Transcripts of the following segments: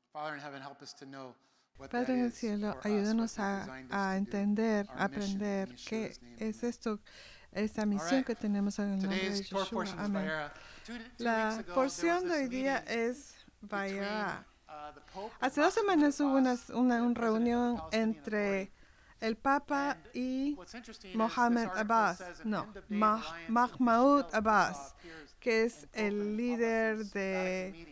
Padre en el cielo, ayúdanos a entender, a aprender qué es esto, esta misión que tenemos en el nombre de Yeshua. Amén. La porción de hoy día es Vayera. Hace 2 semanas hubo una reunión entre el Papa y Mohammed Abbas, Mahmoud Abbas, que es el líder de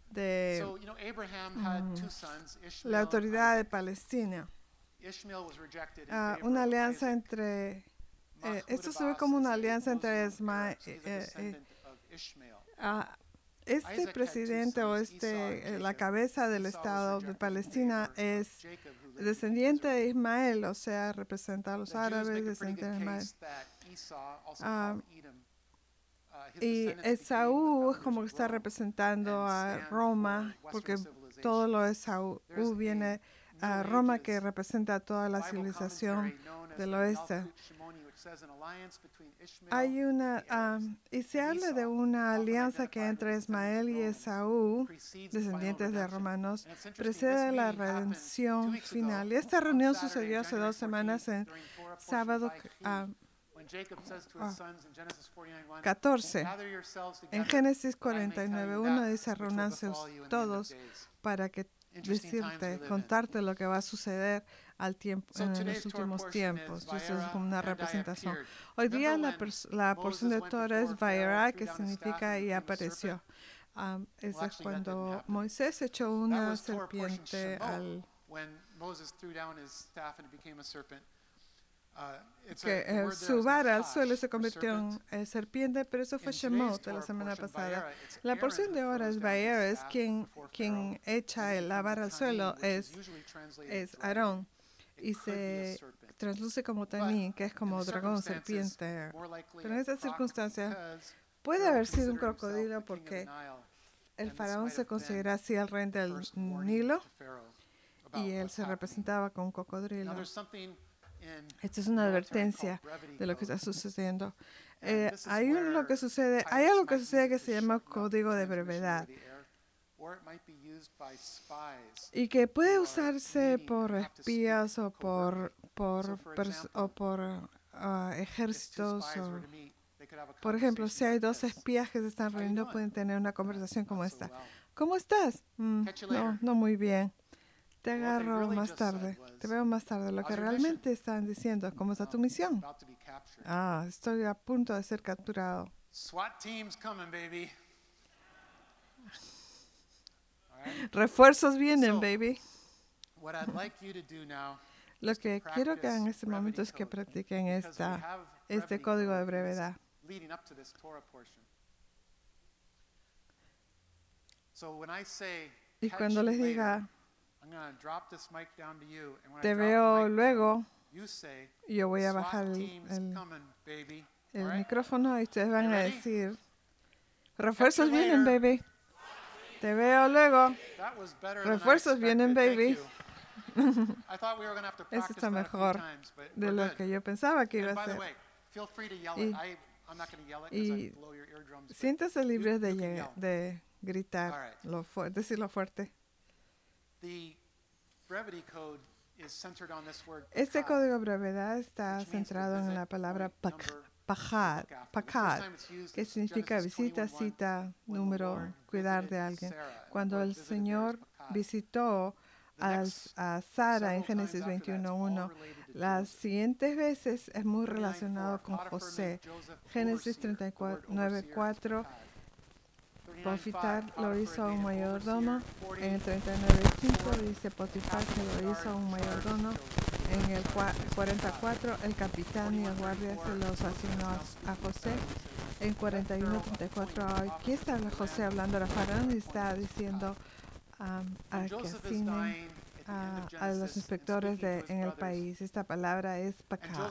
la autoridad de Palestina. Una alianza entre... esto se ve como una alianza entre este presidente o la cabeza del Estado de Palestina es descendiente de Ismael, o sea, representa a los árabes, descendiente de Ismael. Y Esaú es como que está representando a Roma, porque todo lo de Esaú viene a Roma, que representa a toda la civilización del oeste. Hay y se habla de una alianza que entre Ismael y Esaú, descendientes de romanos, precede la redención final. Y esta reunión sucedió hace 2 semanas, en sábado 14. En Génesis 49:1 dice: reúnanse todos para contarte lo que va a suceder en los últimos tiempos. Eso es como una representación. Hoy día la porción de Torah es Vayera, que significa y apareció. Eso es cuando Moisés echó una serpiente su vara al suelo se convirtió en serpiente, pero eso fue Shemot de la semana pasada. La porción de ahora es Vayera, es quien echa la vara al suelo, es Aarón, y se transluce como Tanín, que es como dragón, serpiente. Pero en esta circunstancia puede haber sido un crocodilo, porque el faraón se considera así el rey del Nilo, y él se representaba con un cocodrilo. Esta es una advertencia de lo que está sucediendo. Hay algo que sucede que se llama código de brevedad, y que puede usarse por espías o por ejércitos. Por ejemplo, si hay 2 espías que se están reuniendo, pueden tener una conversación como esta. ¿Cómo estás? No muy bien. Te agarro más tarde. Te veo más tarde. Lo que realmente están diciendo, ¿cómo está tu misión? Estoy a punto de ser capturado. Refuerzos vienen, baby. Lo que quiero que hagan en este momento es que practiquen este código de brevedad. Y cuando les diga, te veo luego, yo voy a bajar el micrófono y ustedes van a decir, refuerzos vienen, baby. Te veo luego. Refuerzos vienen, baby. Eso está mejor de lo que yo pensaba que iba a ser. Y siéntase libres de gritar, decirlo fuerte. Este código de brevedad está centrado en la palabra pakad, que significa visita, cita, número, cuidar de alguien. Cuando el Señor visitó a Sara en Génesis 21:1, las siguientes veces es muy relacionado con José. Génesis 39:4, Potifar lo hizo a un mayordomo. En el 39:5 dice Potifar que lo hizo a un mayordomo. En el 44, el capitán y el guardia se los asignó a José. En 41:34, aquí está José hablando a Faraón y está diciendo a que asignen a los inspectores en el país. Esta palabra es pakad.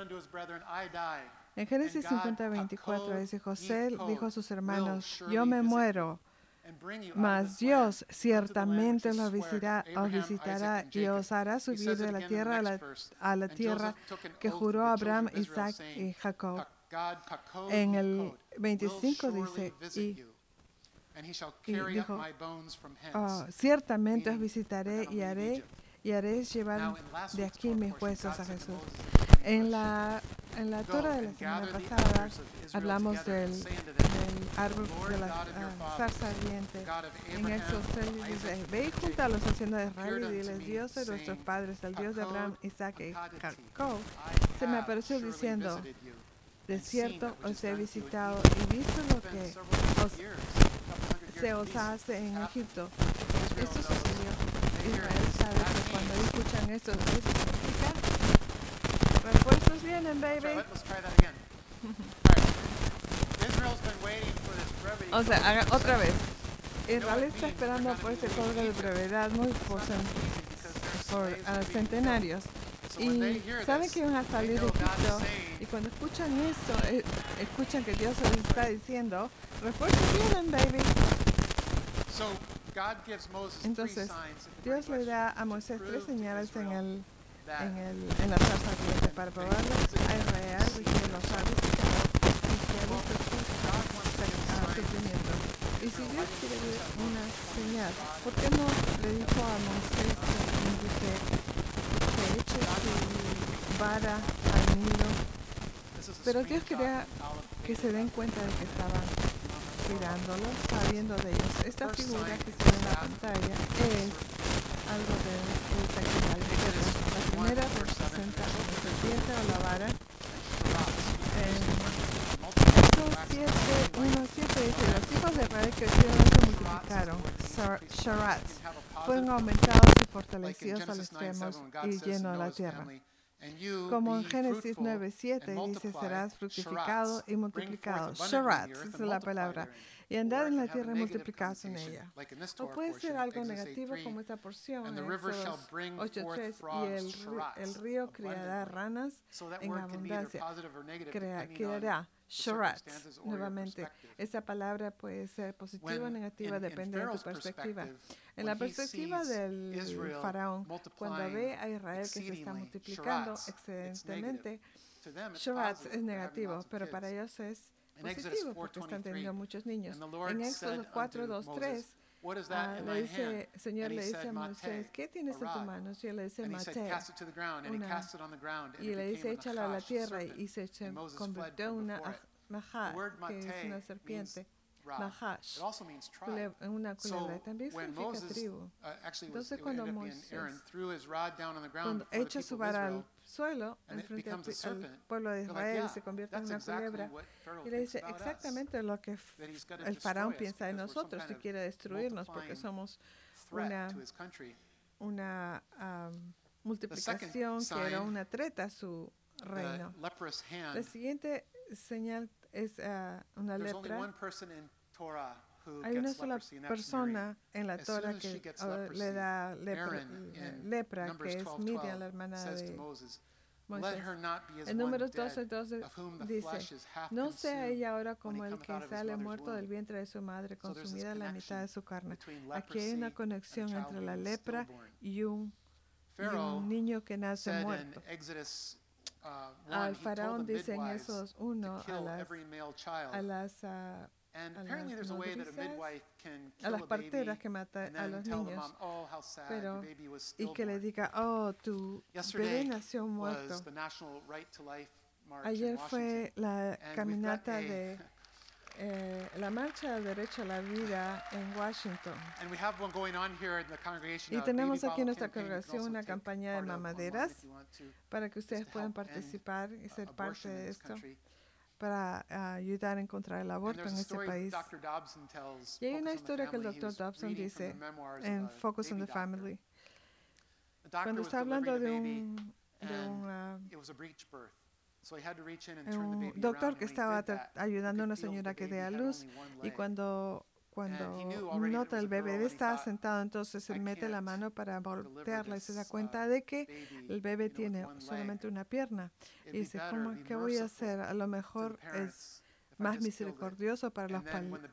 En Génesis 50:24 dice, José dijo a sus hermanos, yo me muero, mas Dios ciertamente os visitará y os hará subir de la tierra a la tierra que juró Abraham, Isaac y Jacob. En el 25 dice, Y dijo, ciertamente os visitaré y haré llevar de aquí mis huesos a Jesús. En la Torah de la semana pasada hablamos del árbol de la zarza ardiente. En Éxodo 3 dice, ve y junta a los ancianos de Israel y diles, Dios de nuestros padres, el Dios de Abraham, Isaac y Jacob, se me apareció diciendo, de cierto os he visitado y visto lo que se os hace en Egipto. Esto sucedió. Israel sabe que cuando escuchan esto, ¿qué significa? Refuerzos vienen, baby. O sea, otra vez. Israel está esperando por este código de brevedad muy por centenarios. Y saben que van a salir de Egipto. Y cuando escuchan esto, escuchan que Dios les está diciendo, refuerzos vienen, baby. Entonces, Dios le da a Moisés 3 señales en la zarza ardiente para probarle a Israel de que los ha visitado y que ha visto su sufrimiento. Y si Dios quiere ver una señal, ¿por qué no le dijo a Moisés que eche su vara al Nilo? Pero Dios quería que se den cuenta de que estaban cuidándolos, sabiendo de ellos. Esta figura que se ve en la pantalla es algo de sacrificio. La primera representa a la serpiente o la vara. Éxodo 7:1-7 dice, los hijos de Israel crecieron y se multiplicaron. Sharats fueron aumentados y fortalecidos al extremo y lleno la tierra. Como en Génesis 9:7 dice, serás fructificado y multiplicado. Sharat, esa es la palabra. Y andad en la tierra y multiplicados en ella. O puede ser algo negativo como esta porción en Éxodo 8:3 y el río criará ranas en abundancia. Creará. Sharat, nuevamente. Esa palabra puede ser positiva o negativa, depende de tu perspectiva. En la perspectiva del faraón, cuando ve a Israel que se está multiplicando excedentemente, Sharat es negativo, pero para ellos es positivo porque están teniendo muchos niños. En Éxodo 4:2-3, el Señor le dice a Moisés, ¿qué tienes en tu mano? Y él le dice, mate, y le dice, échala a la tierra, y se convirtió en una mahá, que es una serpiente. Nahash, una culebra, también significa tribu. Entonces cuando Moisés echa su vara al suelo, enfrente al pueblo de Israel, se convierte en una culebra, y le dice exactamente lo que el faraón piensa de nosotros y quiere destruirnos porque somos una multiplicación que era una treta a su reino. La siguiente señal es una lepra. Hay una sola persona en la Torah que le da lepra, que es Miriam, la hermana de Moisés. En Números 12:12 dice, no sea ella ahora como el que sale muerto del vientre de su madre, consumida la mitad de su carne. Aquí hay una conexión entre la lepra y un niño que nace muerto. Al faraón dice en Éxodo 1 a las parteras que matan a los niños, y que le diga, oh, tu bebé nació muerto. Ayer fue la caminata de la marcha del derecho a la vida en Washington. Y tenemos aquí en nuestra congregación una campaña de mamaderas para que ustedes puedan participar y ser parte de esto, para ayudar a encontrar el aborto en este país. Y hay una historia que el Dr. Dobson dice en Focus on the Family. Cuando está hablando de un doctor que estaba ayudando a una señora que dé a luz, y cuando nota el bebé está sentado, entonces se mete la mano para voltearla y se da cuenta de que el bebé tiene solamente una pierna. Y dice, ¿qué voy a hacer? A lo mejor es más misericordioso para los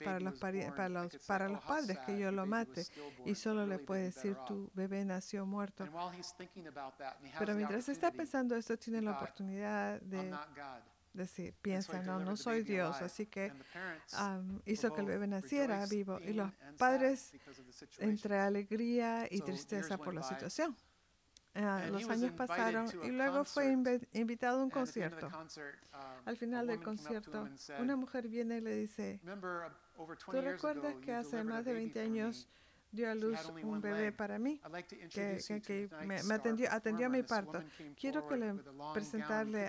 padres que yo lo mate, y solo le puede decir, tu bebé nació muerto. Pero mientras está pensando esto, tiene la oportunidad de piensa, no soy Dios. Así que hizo que el bebé naciera vivo. Y los padres entre alegría y tristeza por la situación. Los años pasaron y luego fue invitado a un concierto. Al final del concierto, una mujer viene y le dice, ¿tú recuerdas que hace más de 20 años dio a luz un bebé para mí, que me atendió a mi parto? Quiero que le presentarle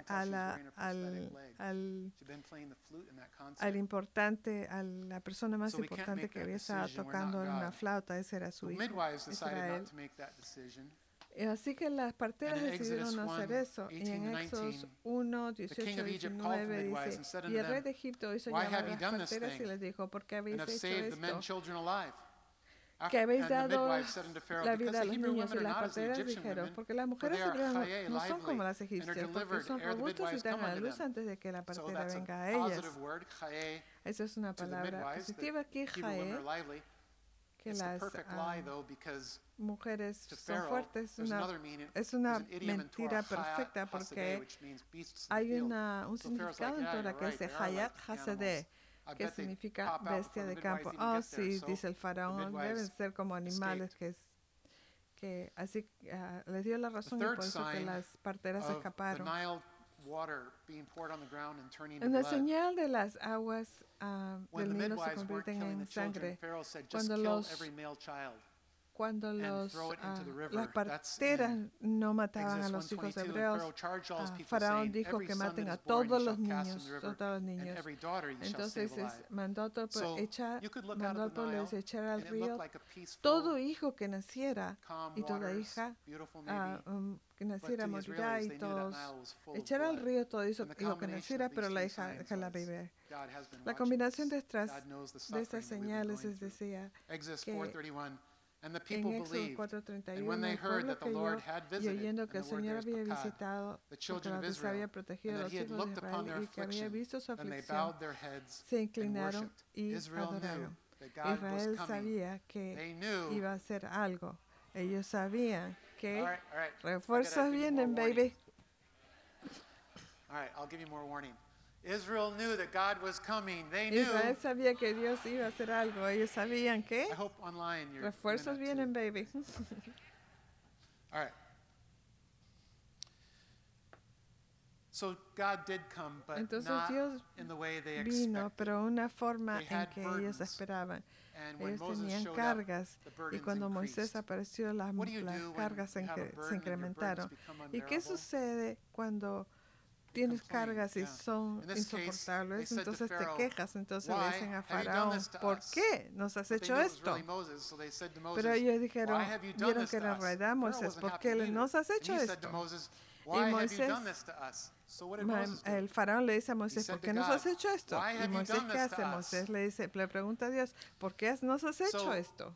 al importante, a la persona más importante que había estado tocando en una flauta. Ese era su hijo, ese era él. Así que las parteras decidieron no hacer eso. Y en Éxodos 1, 18, 19 dice, y el rey de Egipto hizo llamar a las parteras y les dijo, ¿por qué habéis hecho esto? Que habéis dado la vida a los niños. Y las parteras dijeron, porque las mujeres hebreas no son como las egipcias, porque son robustas y dan a la luz antes de que la partera venga a ellas. Esa es una palabra positiva aquí, jae, que las mujeres son fuertes. Es una mentira perfecta, porque hay un significado en Torah que es Hayat Hasadeh, que significa bestia de campo. Sí, dice el faraón, deben ser como animales que así les dio la razón, y por eso que las parteras escaparon. Una señal de las aguas del Nilo se convierten en sangre cuando las parteras no mataban a los hijos hebreos. Faraón dijo que maten a todos los niños. Entonces mandó al pueblo echar al río todo hijo que naciera, y toda hija que naciera morirá, y todos echar al río todo hijo que naciera, pero la hija déjala beber. La combinación de estas señales es decía que en Éxodo 4:31, el pueblo creyó, y oyendo que el Señor había visitado, porque se había protegido a los hijos de Israel y que había visto su aflicción, se inclinaron y adoraron. Israel sabía que iba a hacer algo. Ellos sabían que refuerzos vienen, baby. Israel sabía que Dios iba a hacer algo. Ellos sabían que refuerzos vienen, baby. Entonces Dios vino, pero de una forma en que ellos esperaban. Ellos tenían cargas, y cuando Moisés apareció, las cargas se incrementaron. ¿Y qué sucede cuando tienes cargas y son insoportables? Entonces te quejas. Entonces le dicen a Faraón, ¿por qué nos has hecho esto? Pero ellos vieron que era verdad, Moisés, ¿por qué nos has hecho esto? Y Moisés, el Faraón le dice a Moisés, ¿por qué nos has hecho esto? Y Moisés, ¿qué hace? Moisés le pregunta a Dios, ¿por qué nos has hecho esto?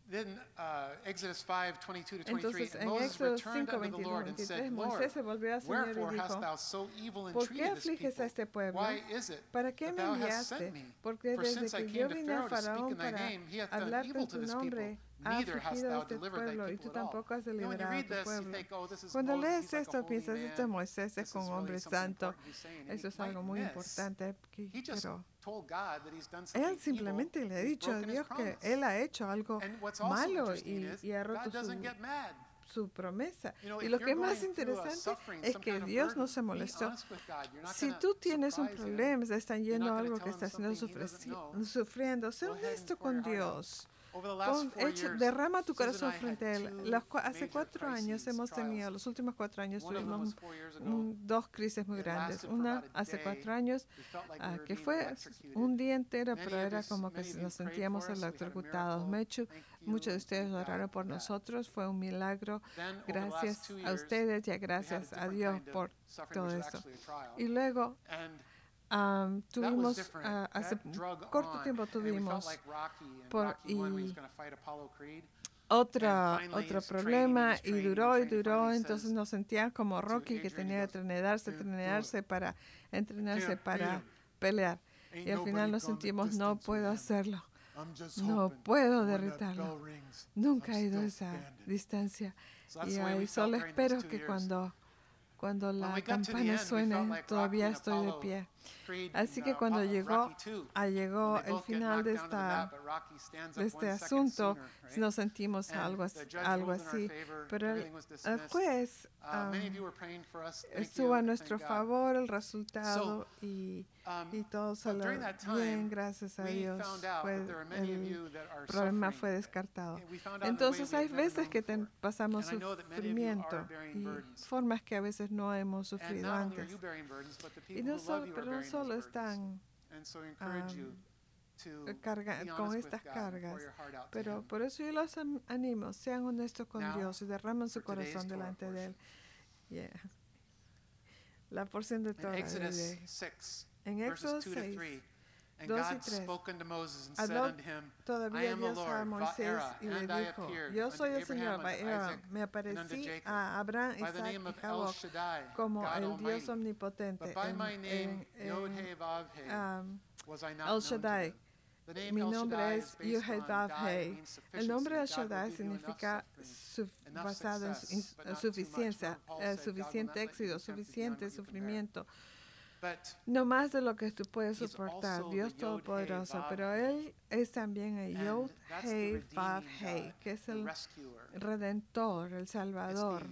Entonces, en Éxodo 5:22-23, Moisés se volvió al Señor y dijo, ¿por qué afliges a este pueblo? ¿Para qué me enviaste? Porque desde que yo vine a Faraón para hablarte en tu nombre, ha afligido a este pueblo, y tú tampoco has deliberado a tu pueblo. Cuando lees esto, piensas, esto es Moisés, es un hombre santo. Eso es algo muy importante, pero él simplemente le ha dicho a Dios que él ha hecho algo malo y ha roto su promesa. Y lo que es más interesante es que Dios no se molestó. Si tú tienes un problema, están yendo a algo que estás sufriendo, sé honesto con Dios. Derrama tu corazón frente a Él. Hace 4 años hemos tenido, los últimos 4 años tuvimos 2 crisis muy grandes. Una hace 4 años, que fue un día entero, pero era como que nos sentíamos electrocutados. Muchos de ustedes oraron por nosotros, fue un milagro. Gracias a ustedes y gracias a Dios por todo esto. Y luego tuvimos, hace corto tiempo tuvimos otro problema, y duró, entonces nos sentíamos como Rocky, que tenía que entrenarse para pelear, y al final nos sentimos, no puedo hacerlo, no puedo derritarlo, nunca he ido a esa distancia, y ahí solo espero que cuando Cuando la campana suene, todavía estoy de pie. Así que cuando llegó el final de este asunto, nos sentimos algo así. Pero el juez estuvo a nuestro favor, el resultado, y todo salió bien, gracias a Dios. El problema fue descartado. Entonces hay veces que pasamos sufrimiento y formas que a veces no hemos sufrido antes. Y no solo están con estas cargas, pero por eso yo los animo, sean honestos con Dios y derramen su corazón delante de Él. La porción de Torah en Éxodo 6, 2 y 3, habló todavía Dios a Moisés y le dijo: yo soy el Señor, me aparecí a Abraham, Isaac y Jacob como el Dios omnipotente, El Shaddai. Mi nombre es Yud-Heh-Vav-Heh. El nombre El Shaddai significa basado en suficiencia, suficiente éxito, suficiente sufrimiento. No más de lo que tú puedes soportar, Dios Todopoderoso. Pero Él es también el Yud-Heh-Vav-Heh, que es el Redentor, el Salvador.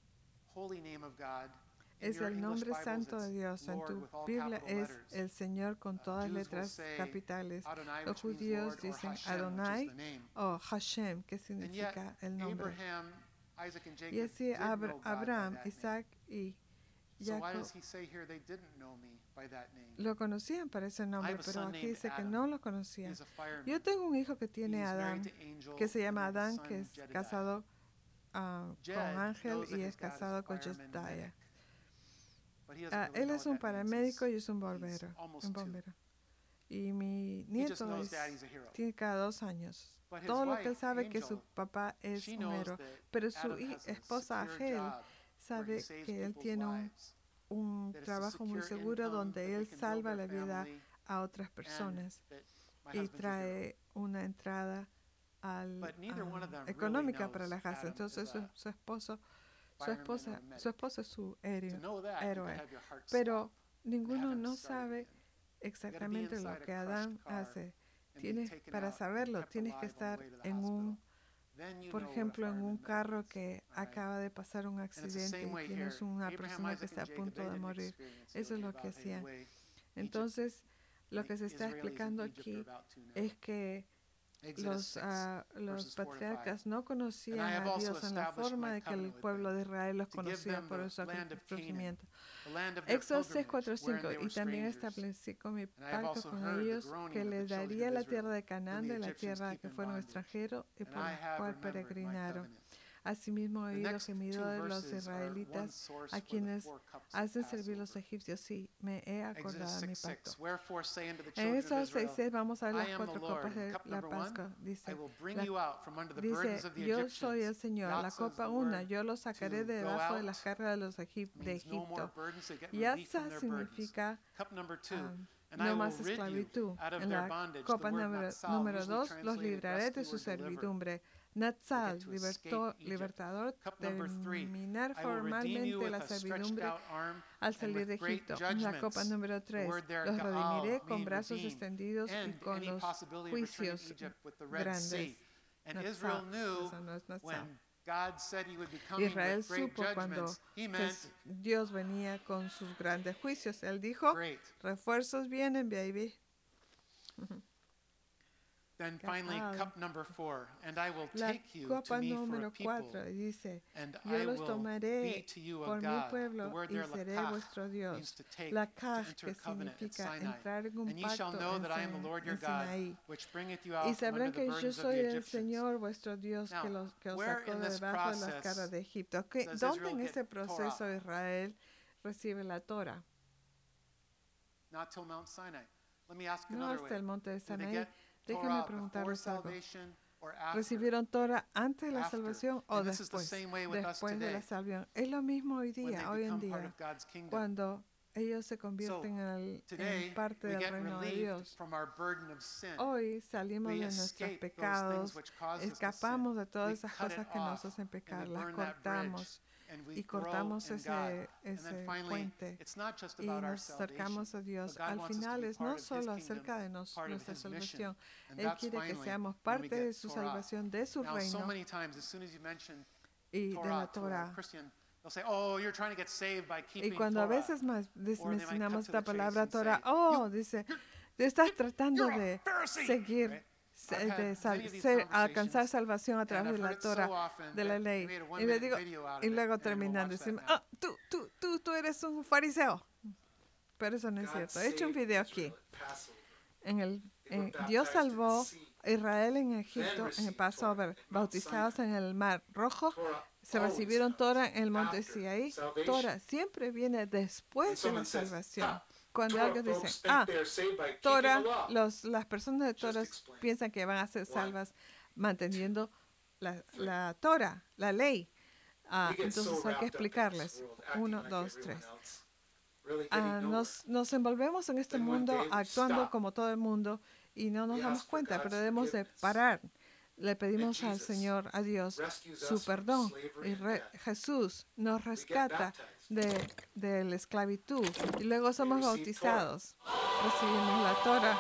Es el nombre santo de Dios. En tu Biblia es el Señor con todas letras capitales. Los judíos dicen Adonai o Hashem, que significa el nombre. Y así Abraham, Isaac y Jacob lo conocían por ese nombre, pero aquí dice que no lo conocían. Yo tengo un hijo que tiene Adán, que se llama Adán, que es casado con Ángel y es casado con Jedediah. Él es un paramédico y es un bombero. Y mi nieto tiene cada 2 años. Todo lo que él sabe que su papá es un héroe, pero su esposa Ángel sabe que él tiene un trabajo muy seguro donde él salva la vida a otras personas y trae una entrada económica para la casa. Entonces su esposa es su héroe. Pero ninguno no sabe exactamente lo que Adán hace. Para saberlo, tienes que estar por ejemplo, en un carro que acaba de pasar un accidente y tienes una persona que está a punto de morir. Eso es lo que hacían. Entonces, lo que se está explicando aquí es que los patriarcas no conocían a Dios en la forma de que el pueblo de Israel los conocía por el sufrimiento. Éxodo 6, 4, 5. Y también establecí con mi pacto con ellos que les daría la tierra de Canaán, de la tierra que fueron extranjeros y por la cual peregrinaron. Asimismo he oído gemido de los israelitas a quienes hacen servir los egipcios. Sí, me he acordado de mi pacto. En Éxodo 6, vamos a ver las 4 copas de la Pascua. Dice, yo soy el Señor. La copa 1, yo los sacaré de debajo de las cargas de los de Egipto. Yatza significa no más esclavitud. En la copa número 2, los libraré de su servidumbre. Natsal, libertador, terminar formalmente la servidumbre al salir de Egipto. En la copa número 3, los redimiré con brazos extendidos y con los juicios grandes. Natsal, eso no es Natsal. Israel supo cuando Dios venía con sus grandes juicios. Él dijo, refuerzos vienen, baby. Then finally, cup number 4, and I will La take you to copa me for a número people, 4 dice, and yo I los will tomaré be to you a por mi God. The pueblo word y there, seré lakach, vuestro means Dios. to take, Lakach, to que enter covenant at significa Sinai. entrar en un And ye shall pacto know that I am the Lord your en God, Sinaí. which bringeth you Y out from under sabrán the que yo burdens of soy the el Egyptians. Señor vuestro Dios Now, que os where sacó in de this debajo de las process caras de Egipto. does ¿Dónde Israel en get ese proceso Torah? Israel recibe la Torah? Not till Mount Sinai. Let me ask No another way. hasta el monte de Did they Sinaí. get Déjame Torah before preguntarles algo. salvation or after? ¿Recibieron Torah antes de la After. salvación o And this is the después? same way with us Después de la today. salvación. Es lo mismo hoy When they día, hoy en become part día. of God's kingdom. Cuando ellos se convierten en Today, parte we del get reino de relieved Dios. from our burden of sin. Hoy salimos We de nuestros escape those pecados, things which cause us to sin. escapamos de todas We esas cut it cosas que nos off, hacen pecar, and we las burn that cortamos bridge, and we y grow cortamos in God. And then ese finally, puente it's not just y about our nos salvation, acercamos a Dios. but God Al wants us to final be es part no of His solo kingdom, acerca de part of nuestra His mission. salvación, And Él that's quiere que finally seamos when we parte de get su Torah. salvación, de su Now, so reino many times, as soon as you mention y de la Torah to a Torah. Christian, they'll say, "Oh, you're trying to get saved by Y keeping cuando a Torah." veces mencionamos to esta the chase palabra and say, Torah, dice, te estás tratando de seguir, right? I've had de many of these alcanzar conversations, salvación a and través I've de la heard it so Torah, often de la that ley. we made a Y le 1-minute digo, video out of y it, luego and we'll terminando, watch that decimos, now. tú eres un fariseo. Pero eso no es cierto. He hecho un video aquí. Dios salvó a Israel en Egipto, en el Passover, bautizados en el Mar Rojo. Se recibieron Torah en el monte Sinaí. Torah siempre viene después de la salvación. Cuando alguien dice, Torah, las personas de Torah piensan que van a ser salvas manteniendo la Torah, la ley. Entonces hay que explicarles. 1, 2, 3. Nos envolvemos en este mundo actuando como todo el mundo y no nos damos cuenta, pero debemos de parar. Le pedimos al Señor, a Dios, su perdón. Y Jesús nos rescata de la esclavitud. Y luego somos bautizados. Recibimos la Torah.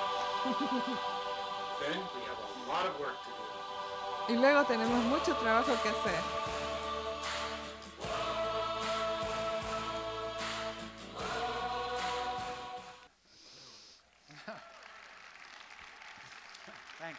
Y luego tenemos mucho trabajo que hacer. Thanks.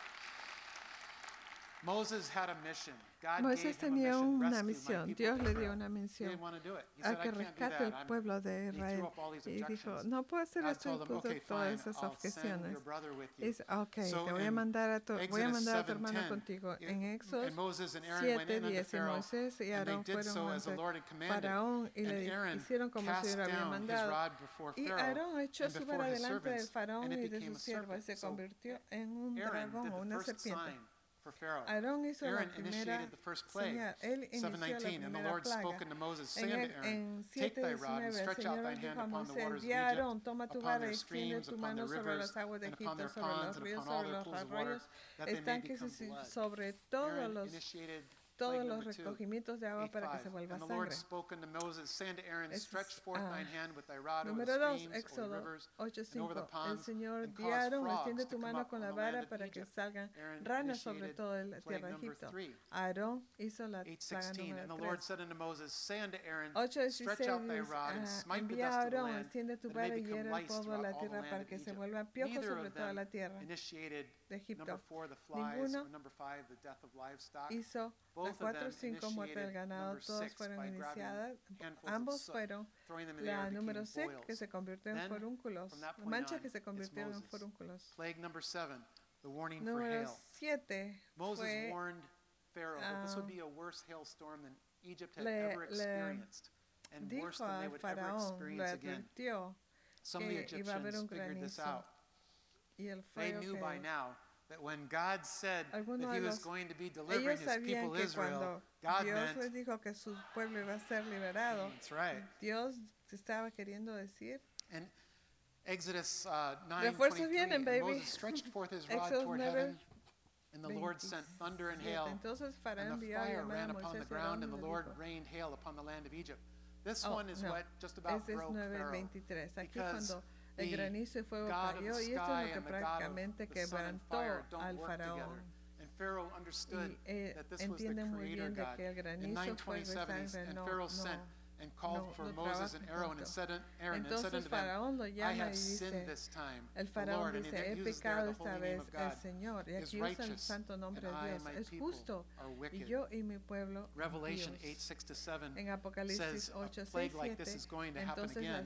Moses had a mission. God Moisés gave him a tenía mission, una rescue my misión. people Dios from le dio Pharaoh. una He misión didn't want to do it. He a said, I que can't do rescate that. el pueblo de He threw Israel. up all these Y dijo, objections. no puedo hacer God esto y told him, puso okay, todas fine, esas I'll send objeciones. your brother with you. Dice, ok, So te voy a in mandar a tu hermano 7:10, contigo. En Éxodo and Moses and Aaron went in unto 7:10, y Pharaoh, Moisés y and they Aarón did fueron so as the ante Lord had commanded. Faraón y And le Aaron hicieron como el cast Señor había down his mandado. rod before Y Pharaoh Aarón echó and su before vara his delante del servants, faraón and y it de became su a siervo y serpent. se So convirtió en un Aaron dragón did o the una first serpiente. sign for Pharaoh. Aarón hizo la Aaron primera initiated the first plague. señal. Él inició la 7:19, and the primera Lord plaga. spoke unto Moses, saying En, to Aaron, en take thy rod 7:19 and el stretch out Señor thine dijo hand a upon the Moisés, waters of di a Egypt, Aarón, toma tu upon vara their y extiende streams, tu upon mano their sobre rivers, las aguas de and upon Egipto, their sobre ponds, los and ríos, upon all sobre their los pools of water, arroyos, that they may estanques become blood. sobre todos Aaron los initiated todos plague los number 2, recogimientos de agua para que se 8:5. vuelva And the Lord sangre. spoke unto Moses, saying to Aaron, Ese stretch es, forth thine hand with thy rod over the Número 2, streams, over the Éxodo rivers, and over the 8:5. El ponds, Señor and di a cause Aarón, frogs extiende to tu come mano up con on la the land vara of para que Egypt. salgan Aaron ranas sobre initiated toda la plague tierra de number Egipto. 3. Aarón hizo la plaga 8:16, and the número Lord 3. said unto Moses, say unto Aaron, 8:16 stretch out thy rod and smite the envía a dust of the Aarón, land, extiende tu that it may vara y become hiere el lice polvo de throughout la all the tierra land para of que se Egypt. vuelvan piojos Neither sobre of toda them la tierra initiated de Egipto. number 4, the flies, Ninguno or number 5, the death of livestock. hizo Both la of 4 o them 5 muerte del initiated ganado, number todas 6 fueron by grabbing iniciadas. handfuls of Ambos soot, fueron throwing them in the air, la became número 6 boils. que se convirtió en Then, forúnculos, from that point manchas on, que se it's convirtieron en Moses. forúnculos. Plague number 7, the warning for Número hail. 7 Moses fue warned Pharaoh that this would be a worse hailstorm than Egypt had ever le experienced, and worse dijo than they al would ever faraón, le experience again. advirtió Some of the que iba a haber Egyptians un figured this granizo out. y el They fuego knew by que now that when God said algunos that de he was los going to be delivering ellos his sabían people que Israel, cuando God Dios meant, les dijo que su pueblo iba a ser liberado, that's right. Dios estaba queriendo decir, And Exodus refuerzos 9:23, vienen, and baby. Moses stretched forth his rod Éxodo toward 9, heaven, and the Lord sent thunder and 27. hail, Entonces Faraón and the envió a fire llamar a ran upon the Moisés y ground, Aarón and y the le Lord dijo, rained hail upon the land of Egypt. This oh, one is no, what just about ese es broke Pharaoh, 9:23. Aquí because cuando el the granizo y fuego God of cayó the y esto sky es lo que and the God of prácticamente the sun and quebrantó fire don't al work faraón. together. And Pharaoh understood Y that this was the entienden muy creator bien de God. que el In granizo, fuego y 9:27, sangre and no, Pharaoh sent and called no, for no Moses and trabajan Aaron and juntos. said unto Entonces them, Faraón lo I llama y have sinned dice, this time. el The Faraón Lord, and dice, it he uses there pecado the esta holy name vez, of el God, Señor, y is aquí usa el righteous, santo nombre and de I Dios, and my es people justo, are y wicked. yo y mi pueblo Revelation Dios. 8:6-7 En Apocalipsis says 8, a 6, plague like this 7, is going to happen entonces again.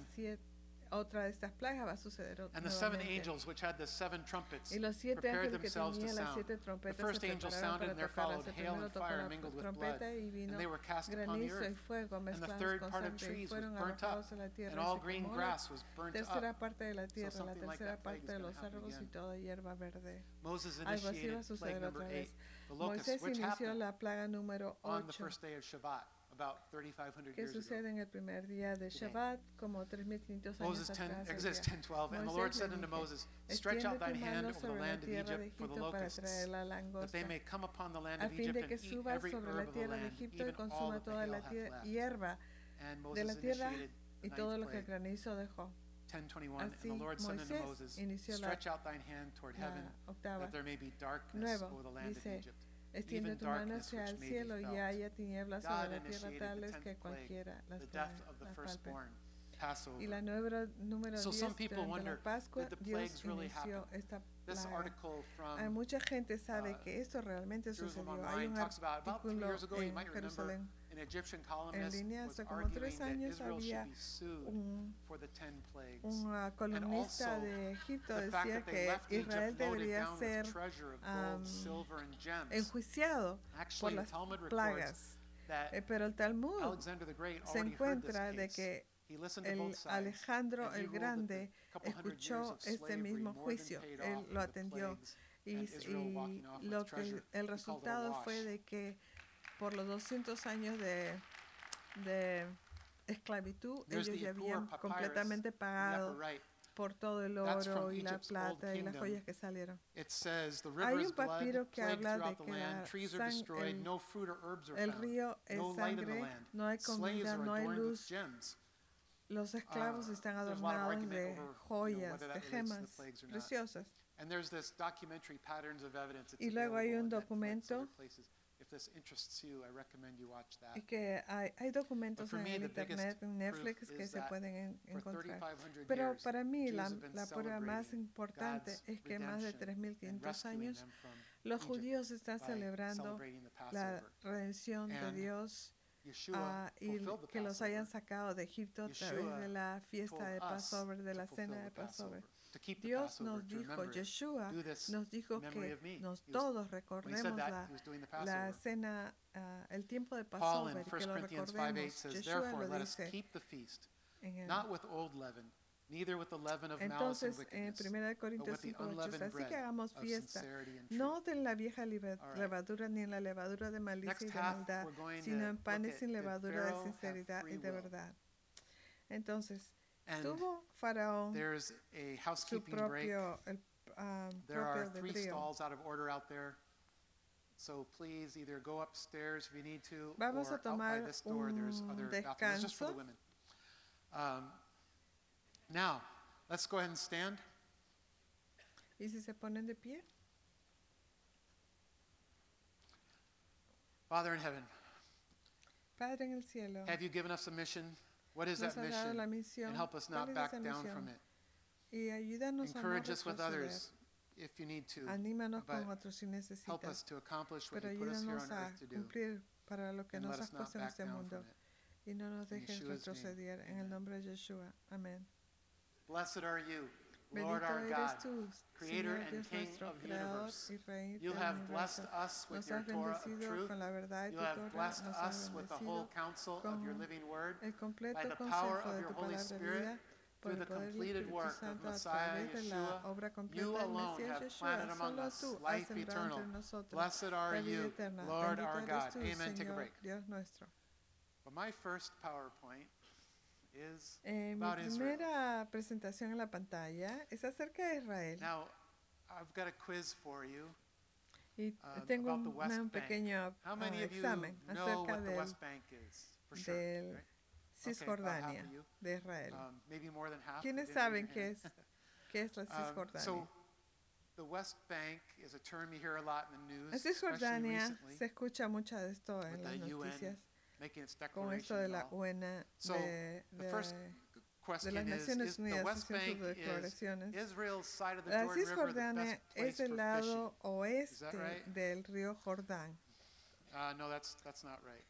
otra de estas plagas va a suceder And the 7 nuevamente. angels which had the 7 trumpets Y los 7 prepared ángeles que themselves to tenían las sound. 7 The trompetas first se angel prepararon sounded, para and there tocarlas. followed El hail primero and tocó fire la mingled with blood, trompeta y and vino they were cast upon the granizo y earth. fuego And the mezclados third con part of sangre y trees was fueron burnt up, arrojados a la tierra and y all se green quemó la grass was burnt tercera up. parte de la tierra, la something like tercera that plague parte is de gonna los happen árboles y again. toda hierba verde. Moses Algo así va a initiated plague suceder number otra 8, vez. the locusts, Moisés which inició happened la plaga número on the 8 first day of Shabbat, about 3,500 que years ago. sucede en el primer día de Shabbat, como 3.500 años Moses 10, atrás. Exodus 10:12, and the Lord Moisés said le unto dije, Moses, stretch out extiende thine tu hand mano over the sobre la land of tierra de Egypt for the Egipto para locusts, traer la that they langosta, may come upon the land a of fin Egypt de and que eat suba every sobre herb la of the tierra de land, Egipto y even all consuma that the toda hail la hath left. hierba And de la Moses tierra initiated y the todo ninth lo que el plague, granizo dejó. 10:21, and Así the Lord said unto Moisés Moses, inició la stretch out thine hand toward heaven, octava. that there may be darkness Nuevo, over the land of dice, Egypt, extiende even tu mano darkness hacia which el may cielo be y felt. haya tinieblas sobre God la tierra initiated the tales 10th que plague, cualquiera las the death of the palpe. firstborn, Y Passover. la número So 10, some people durante la wonder, Pascua, did the Dios plagues really inició happen? esta This plaga. article Hay from mucha gente sabe que esto realmente Jerusalem sucedió. Hay Online un talks about 3 artículo years ago, you en might remember, Jerusalén an Egyptian en columnist línea. was Hace como arguing 3 that años Israel should había be sued un for the 10 plagues. columnista also, de Egipto The fact decía that they que left Israel Egypt loaded debería down ser with treasure of gold, silver, and gems. enjuiciado por Actually, the las Talmud records plagas. that Pero el Talmud Alexander the Great se already heard this encuentra de case. que He listened to el both sides, Alejandro and he el ruled that Grande the couple hundred years escuchó of este slavery mismo more than juicio. paid Él off lo the atendió plagues y, and Israel walking off with lo que treasure. el He called it a resultado wash. fue de que por los 200 años de esclavitud There's ellos the ya Ippur habían papyrus completamente in the pagado upper right. por todo el That's from oro y la Egypt's Old plata y las Kingdom. joyas que salieron. It says the Hay river is un blood, papiro que plague habla de throughout the que land, trees are destroyed, no fruit or herbs are el found, río es no light in the sangre, land. no hay Slaves comida, are no hay adorned with luz. gems. Los esclavos están There's a lot of adornados argument de over, joyas, whether de that relates to the gemas plagues or not. preciosas. And there's this documentary Patterns of Evidence. It's Y luego hay un available on Netflix, documento other places. If this interests you, I recommend you watch that. y que hay documentos for en me, el the biggest internet, en Netflix, proof que is se that pueden For encontrar. 3,500 Pero years, para mí Jews la have been prueba más celebrating importante God's es que más de redemption and 3.500 rescuing años them from los Egypt judíos están by celebrando celebrating the la Passover. redención de And Dios Yeshua y fulfilled the que los Passover hayan sacado de Egipto a través Yeshua de la fiesta de told us Passover, de to la fulfill cena the de Passover. to keep the Dios Passover, nos to dijo, remember it. Yeshua Do this nos dijo in memory que of me. nos He was- todos when he said recordemos that, he was doing the la Passover. cena, el tiempo de Paul in Passover y 1 que lo Corinthians 5:8 recordemos. says, Yeshua therefore, lo let us dice keep the feast, en el not with old leaven, neither with the leaven of malice and Entonces, en wickedness, 1 but Corintios with the 5:8, unleavened así bread que hagamos of fiesta, sincerity and truth. no de la vieja right. levadura ni en la levadura de malicia Next y de half, maldad, we're going sino to en panes look sin at, did levadura de Pharaoh have sinceridad free y de will? verdad. Entonces, And tuvo Faraón there's a su housekeeping break. propio, There are propio 3 albedrío. stalls out of order out there. So please either go upstairs if you need to, Vamos or a out by tomar this door there's un other bathrooms just for the descanso. women. Now, let's go ahead and stand. ¿Y si se ponen de pie? Father in heaven, Padre en el cielo, have you given us a mission? What is nos that has dado la mission? misión. And help us ¿Cuál not es back esa down misión? from it. Y ayúdanos a no Encourage us with retroceder. others if you need to. Anímanos but con otros si help necesitas. us to accomplish what Pero you put us here ayúdanos on a earth to do. cumplir para lo que And nos let has us not puesto en back este down mundo from it. y no nos In dejes Yeshua's retroceder name, en el amen. nombre de Yeshua. Amén. Blessed are you, Lord Bendito our eres God, tú, Creator Señor and Dios King nuestro, of the Creador universe. y Rey You del have universo. blessed us with Nos your has Torah of bendecido truth. con la verdad de You tu have Torah, blessed nos has us with the whole bendecido counsel of your con living word el completo by the power consejo of de your tu Holy palabra de Spirit vida, por through el the poder del completed Espíritu work of Santo a Messiah través de la Yeshua. obra You completa del alone Mesías have planted Yeshua. among Solo us tú has life sembrado eternal. entre nosotros Blessed are la vida you, eterna. Lord Bendito our eres God. tú, Amen. Take a Señor break. Dios nuestro. But my first PowerPoint is Mi about Israel. primera presentación en la pantalla es acerca de Israel. Now, I've got a quiz for you. Y about tengo the West un Bank. pequeño How many of you examen know acerca what the del West Bank is? For sure. del right? Cisjordania half of you. de Israel. Maybe more than half. ¿Quiénes Didn't raise saben your qué hand. es la Cisjordania? So, the West Bank is a term you hear a lot in the news, La especially Cisjordania recently, se escucha mucho de esto with en las the UN noticias making its con esto declaration de and la all. UN So, the first de question las Naciones is the Unidas West haciendo Bank sus is declaraciones. Israel's side of the La Jordan River the Cisjordania best place es el for lado fishing? oeste right? del río Jordán. No, that's not right.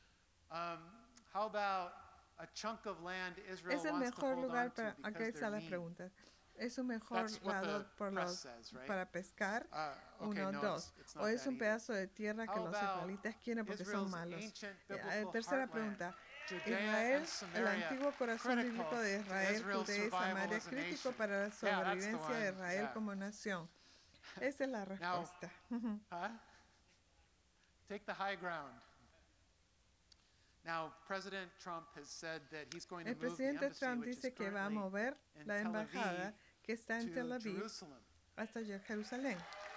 How about a chunk of land Israel Es el wants to mejor hold lugar on to para, aquí because están they're las mean? preguntas. Es un mejor That's what lado the por press los, says, right? para pescar. Okay, Uno, no, dos. it's O not es that un either. pedazo de tierra que How los about israelitas quieren porque son Israel's malos. ancient biblical Tercera heartland, pregunta. Judea Israel, and el Samaria, antiguo corazón critical bíblico de to Israel, Israel's Judea y survival Samaria, as a crítico nation. para la Yeah, that's the sobrevivencia de one. Israel Yeah. como nación. Esa es la respuesta. Huh? Take the high ground. Now, President Trump has said that he's going to El move the presidente embassy, Trump which is dice que va a currently mover in la Tel embajada Aviv, que está en Tel to Aviv Jerusalem. hasta Jerusalén.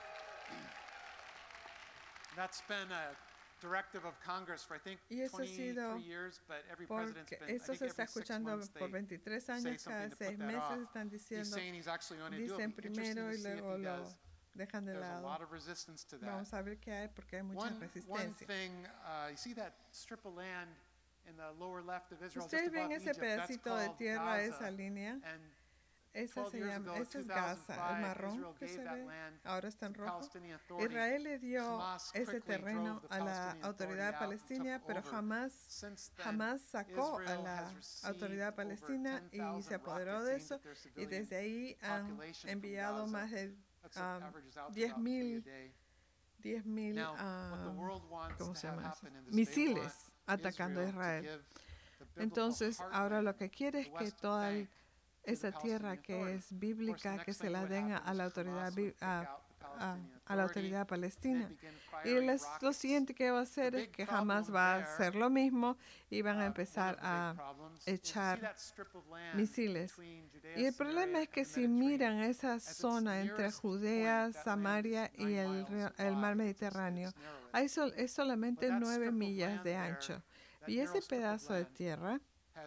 That's been a directive of Congress for I think Y eso ha sido 23 years, but every president's Porque been, I eso think se está every 6 escuchando months por they 23 say años, something cada to 6 put that meses off. están He's diciendo, saying he's actually going to do it. dicen It'll be interesting primero to y see if luego he lo does. dejan de There's a lado. lot of resistance to that. Vamos a ver qué hay porque hay mucha One resistencia. thing, you see that strip of land in the lower left of Israel, just Ustedes above ven ese Egypt, that's pedacito de called tierra, Gaza. esa línea, And esa 12 se years llama, ago, ese es Gaza, el 2005, marrón Israel que gave se that ve, land ahora está en to rojo. Palestinian Authority. Israel le dio Hamas ese quickly terreno drove the a la Palestinian autoridad Authority out and palestina, took pero over. jamás Since then, jamás sacó a Israel la has received autoridad over palestina y 10,000 se apoderó rockets de aimed eso at their y civilian desde ahí han population from enviado Gaza. más de That's averages out to 10,000 about 3 a day. 10,000 Now, what the world wants ¿cómo to se have llama eso? happen in this, they want Misiles atacando a Israel to Israel. give the biblical Entonces, ahora lo heartland, que quiere es the que West toda Bank, esa tierra que es bíblica, que se la den a la autoridad a la autoridad palestina. Y lo siguiente que va a hacer es que jamás va a hacer lo mismo y van a empezar a echar misiles. Y el problema es que si miran esa zona entre Judea, Samaria y el mar Mediterráneo, es solamente 9 millas de ancho. Y ese pedazo de tierra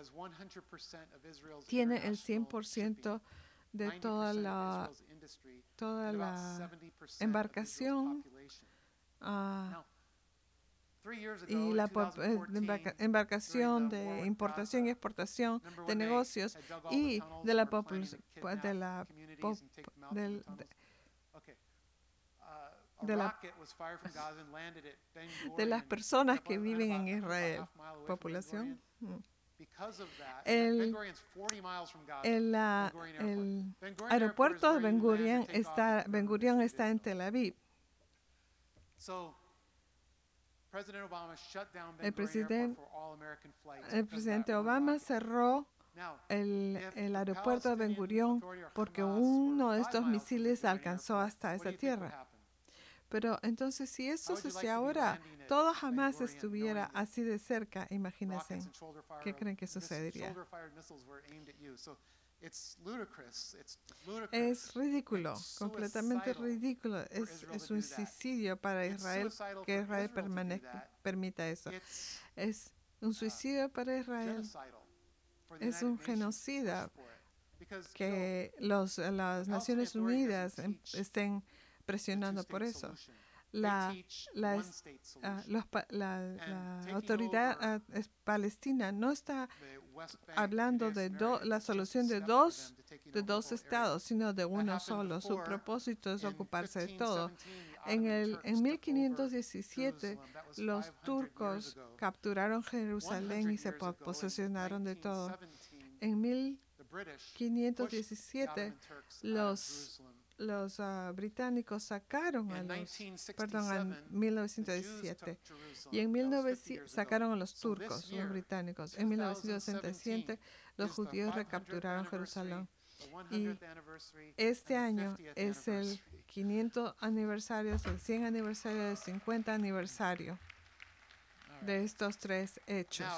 tiene el 100% de toda la embarcación y la embarcación de importación y exportación de negocios y de la población de las personas que viven en Israel, población. El aeropuerto de Ben Gurion está en Tel Aviv. El presidente Obama cerró el aeropuerto de Ben Gurion porque uno de estos misiles alcanzó hasta esa tierra. Pero entonces, si eso sucede ahora, todo jamás estuviera así de cerca, imagínense. ¿Qué creen que sucedería? Es ridículo, completamente ridículo. Es un suicidio para Israel que Israel permita eso. Es un suicidio para Israel. Es un genocida que las Naciones Unidas estén presionando por eso. La autoridad palestina no está hablando de la solución de dos estados, sino de uno solo. Su propósito es ocuparse de todo. En 1517, los turcos capturaron Jerusalén y se posesionaron de todo. En 1517, los británicos sacaron en 1917, y en 1900 sacaron a los turcos, los británicos. En 1967, los judíos recapturaron Jerusalén. Y este año es el 500 aniversario, es el 100 aniversario, el 50 aniversario de estos tres hechos.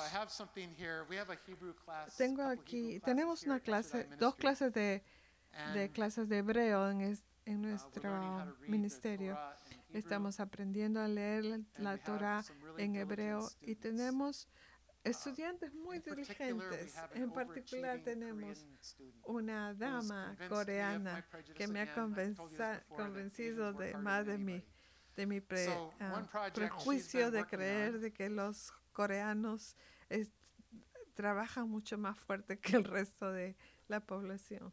Tenemos una clase, dos clases de clases de hebreo en nuestro ministerio. Estamos aprendiendo a leer la Torah en hebreo y tenemos estudiantes muy diligentes. En particular tenemos una dama coreana que me ha convencido de más de mi prejuicio de creer de que los coreanos trabajan mucho más fuerte que el resto de la población.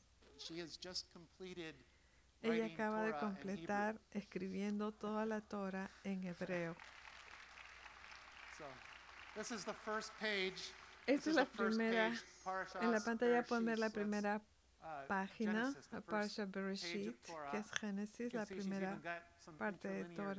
Ella acaba de completar escribiendo toda la Torah en hebreo. Esta es la primera. En la pantalla pueden ver la primera página, Parasha Bereshit, que es Génesis, la primera parte de Torah.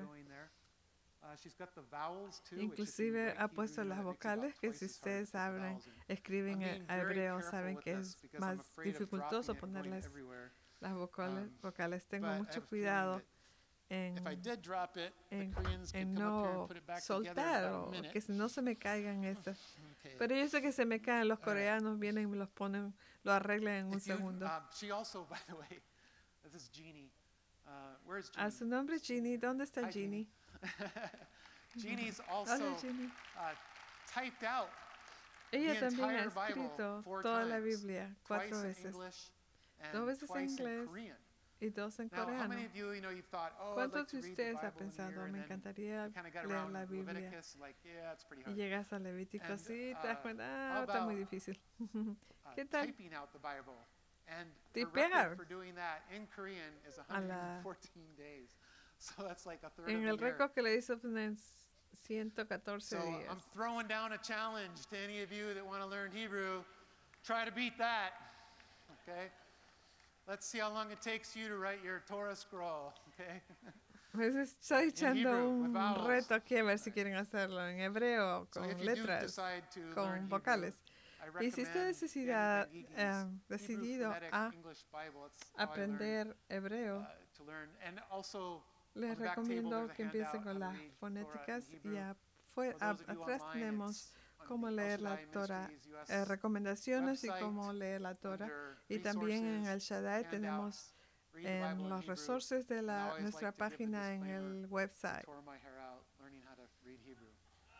Inclusive ha puesto las vocales, que si ustedes escriben en hebreo, saben que es más dificultoso ponerles las vocales. Tengo mucho cuidado en, If I did drop it, the en, Koreans could en come up here and no put it back together in soltar about a o minute. que no se me caigan estas. Okay. Pero yo sé que se me caen los All right. coreanos, vienen y me los ponen, lo arreglan en un If you, segundo. she also, by the way, this is Jeannie. Where's A Jeannie? su nombre Ginny, ¿dónde está Hi, Ginny? Jeannie's Hola also Ginny. typed out Ella the también ha entire Bible escrito 4 toda la times, Biblia twice 4 in veces, English and 2 veces en twice in inglés Korean. y 2 en Now, how coreano. many of you've thought, oh, I'd ¿Cuántos like de to read the ustedes han Bible in pensado, here, me and then encantaría kind of got leer around la Biblia? Leviticus, like, yeah, it's pretty Y hard. llegas a Levítico And, así y te das cuenta, how está muy about, difícil. ¿Qué tal? Typing out the Bible. And her Tipear record for doing that in Korean is a la- 114 days. So that's like a third En of el a year. récord que le hizo en 114 So días. I'm throwing down a challenge to any of you that want to learn Hebrew. Try to beat that. Okay? Let's see how long it takes you to write your Torah scroll. Okay? Pues estoy echando Hebrew, with un vowels. reto aquí a ver si quieren hacerlo en hebreo, So con if you do letras, decide to learn con Hebrew, vocales. I Y si usted recommend necesita, Danny Ben Higgins' decidido Hebrew a Phonetic English Bible. It's how I learned, aprender hebreo, to learn. And also, les on the back table, recomiendo there's a que empiecen handout con how to las read Torah in fonéticas Hebrew. y For those of you atrás online, tenemos it's on cómo the El leer la Shaddai Torah, Ministries US recomendaciones y website cómo leer la Torah. under Y también en El resources, Shaddai handouts, tenemos read the Bible en in los Hebrew. resources de And I always nuestra like to give the página en disclaimer, el website. tore my hair out learning how to read Hebrew.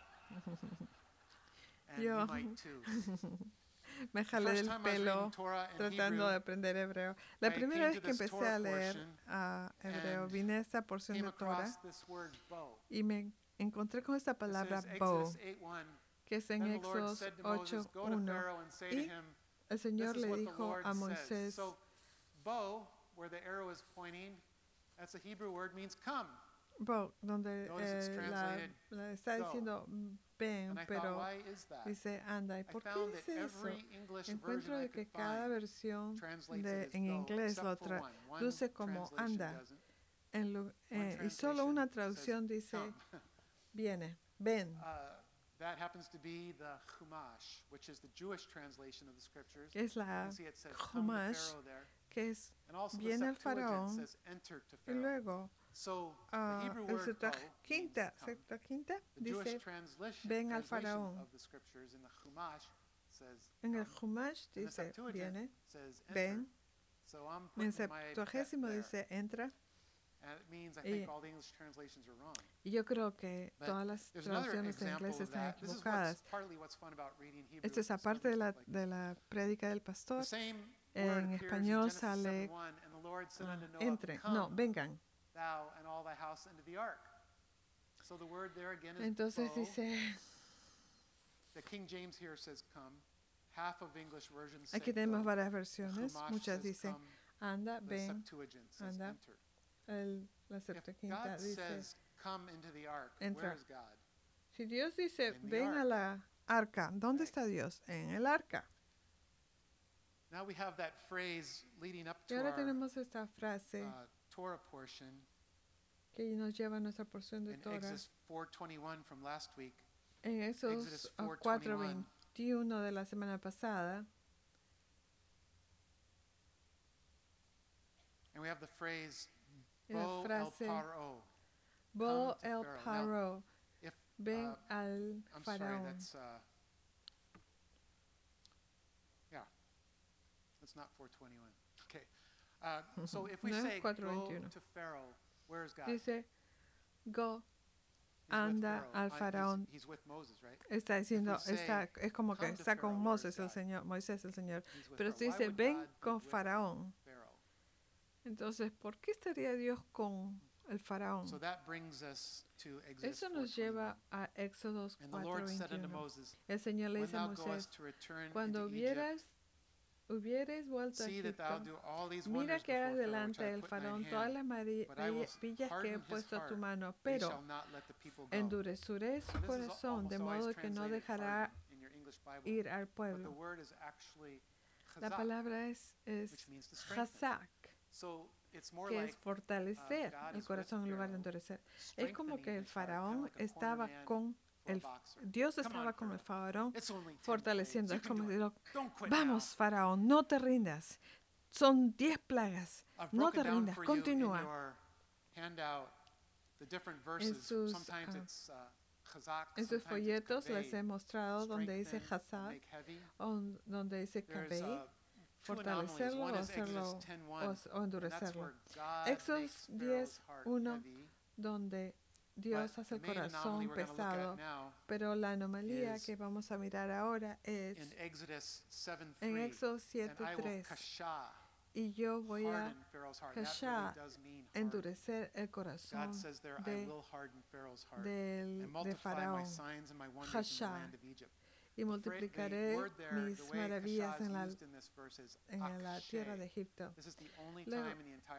And Yo you might too. me The jalé first del time I was pelo reading Torah in tratando Hebrew, de aprender hebreo. La I primera came vez to que this empecé Torah a leer portion hebreo, and vine a esta porción came de Torah across this word bow. y me encontré con esta It palabra says bow, Exodus 8:1. que es en Then the Lord Éxodo said to Moses, Go to 8:1. Pharaoh and say to Y him, el this Señor is le what the dijo Lord a says. Moisés, So, bow, where the arrow is pointing, that's a Hebrew word, means come. bow, donde Notice it's translated, está go. diciendo ven, And I thought, pero why is that? dice anda. ¿Y I por qué found that dice eso? every English Encuentro version I de que could cada find versión translates it as en go, inglés lo except for one. One traduce como translation anda. doesn't. Y solo One una translation traducción dice come. viene, ven. That happens to be the Chumash, which is the Jewish translation of the scriptures. Que es You la can see it says come to Chumash, Pharaoh there. que es And also the viene al Septuagint faraón says enter to y Pharaoh. luego So the Hebrew el word go means Septuaginta, come. Septuaginta The Jewish dice translation ven al faraón. of the scriptures in the Chumash says En el come. Chumash And the dice Septuagint viene, says enter. ven. So I'm En putting my bet Septuagésimo there. dice entra. And it means I Y- think all the English translations are wrong. Y yo creo que But todas las there's another traducciones en example inglés of están that. This is equivocadas. partly what's fun about reading Hebrew. Esto es Some aparte de stuff la, like de this. la prédica del The pastor. same En word appears in español Genesis sale 7:1, and the Lord said unto Noah, entre, come, no, vengan. thou and all thy house into the ark. So the word there again is Entonces bow. dice, The King James here says come. Half of English versions say aquí tenemos go. varias The versiones. Chumash Muchas says dicen come. anda, The ven. Septuagint says anda. enter. La If Septuaginta God dice, says come into the ark, entra. where is God? si Dios dice, In the ven a ark. la arca, ¿dónde Right. está Dios? En el arca. Now we have that phrase leading up Y to ahora our tenemos esta frase Torah portion que nos lleva a nuestra porción de in Torah. Exodus 4:21 from last week. En esos Exodus 4:21 de la semana pasada, And we have the phrase, la Bo el frase, Paro. Bo to el Pharaoh. Paro, If, ven al I'm sorry, faraón. that's, yeah, that's not 4:21. Okay. So if we No es say, go 4:21. to Pharaoh, where is God? Dice, go, He's with anda Pharaoh. al faraón. He's with Moses, right? Está diciendo, say, es como que "Come to está con Pharaoh, Moisés where is el God?" Señor, Moisés el Señor. He's with Pero Pharaoh. si Why dice, would ven God be con with faraón. Pharaoh? Entonces, ¿por qué estaría Dios con el faraón? So that brings us to Exodus Eso nos 4:21. lleva a Éxodos And the Lord said unto 4:21. Moses, El Señor le when dice a thou Moisés, goest to return cuando into Egypt, hubieres vuelto a see that thou Egipto, do all these mira wonders que hagas before Pharaoh, which delante I del put in faraón thine todas hand, las but I will maravillas que he harden his puesto a tu heart, mano, that he pero shall not let the people go. endureceré su Now, this is corazón, de almost always modo que no translated dejará harden in your English Bible, ir al but the pueblo. word is actually La chazak, palabra es which means to strengthen. chazak, So it's more que like es fortalecer God el is corazón with en lugar de Pharaoh, endurecer. Es como strengthening que el his heart, kinda faraón like a estaba corner man con for a el boxer. Dios Come estaba on, con el Pharaoh. faraón It's only 10 fortaleciendo. plagues. Es You can como do decirlo, it. Don't quit vamos now. faraón, no te rindas. Son 10 plagas. I've No broken te down rindas, for you in continúa. your handout sus, en sus folletos les he mostrado donde dice Hazak, donde dice Kavei, fortalecerlo o hacerlo o endurecerlo. Éxodo 10:1, donde Dios hace el corazón pesado, pero la anomalía que vamos a mirar ahora es en Éxodo 7:3. Y yo voy a endurecer el corazón de Faraón, Hashá, y multiplicaré mis maravillas en la tierra de Egipto. Luego,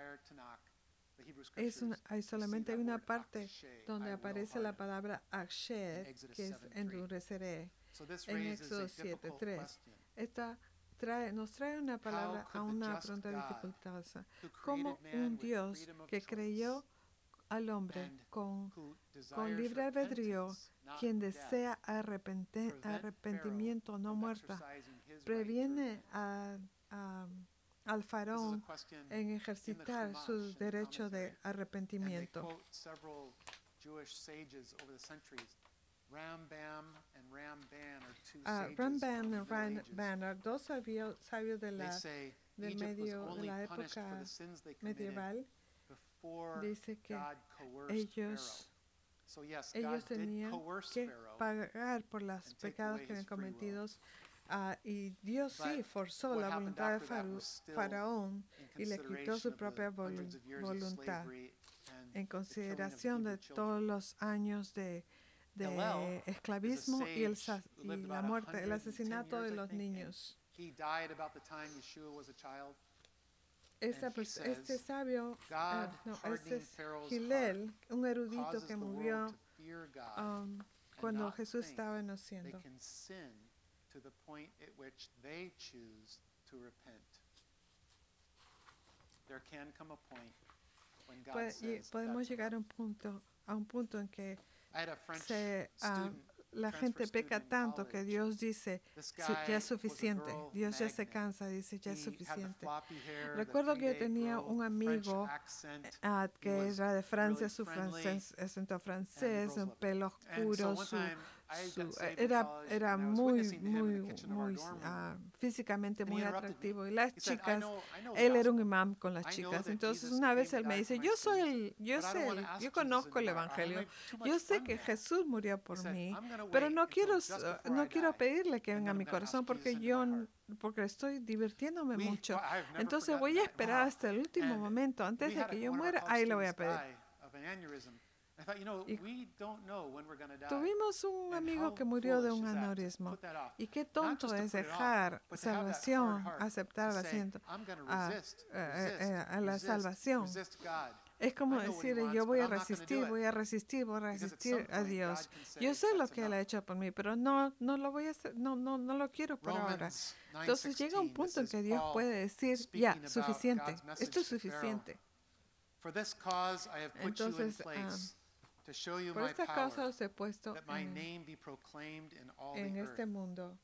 hay solamente una parte donde aparece la palabra aksher, que es endureceré, en Éxodo 7:3. Nos trae una palabra a una pregunta dificultosa. ¿Cómo un Dios que creyó al hombre con libre albedrío, quien desea arrepentimiento, no muerta, previene al faraón en ejercitar su derecho de arrepentimiento? Rambam y Ramban, dos sabios del medio de la época medieval, dice que ellos tenían que pagar por los pecados que habían cometido, y Dios sí forzó la voluntad de Faraón y le quitó su propia voluntad en consideración de todos los años de esclavismo y la muerte, el asesinato de los niños. Este sabio, este es Hillel, un erudito que murió cuando Jesús estaba naciendo. Podemos llegar a un punto en que la gente peca tanto que Dios dice, ya es suficiente. Dios ya se cansa, dice, ya es suficiente. Recuerdo que yo tenía un amigo que era de Francia, su acento francés, un pelo oscuro, era muy físicamente muy atractivo. Y las chicas, él era un imán con las chicas. Entonces una vez él me dice, yo conozco el Evangelio. Yo sé que Jesús murió por mí, pero no quiero pedirle que venga a mi corazón porque estoy divirtiéndome mucho. Entonces voy a esperar hasta el último momento, antes de que yo muera, ahí le voy a pedir. Tuvimos un amigo que murió de un aneurisma. Y qué tonto es dejar salvación, aceptar a la salvación. Es como decir, yo voy a resistir a Dios. Yo sé lo que Él ha hecho por mí, pero no lo voy a hacer, no lo quiero por ahora. Entonces llega un punto en que Dios puede decir, ya, suficiente, esto es suficiente. Entonces, por esta causa os he puesto en este mundo,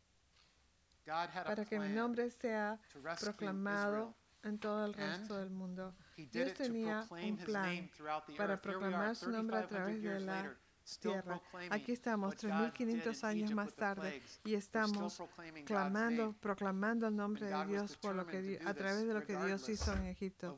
para que mi nombre sea proclamado en todo el resto del mundo. Dios tenía un plan para proclamar su nombre a través de la tierra. Aquí estamos 3.500 años más tarde y estamos proclamando el nombre de Dios a través de lo que Dios hizo en Egipto.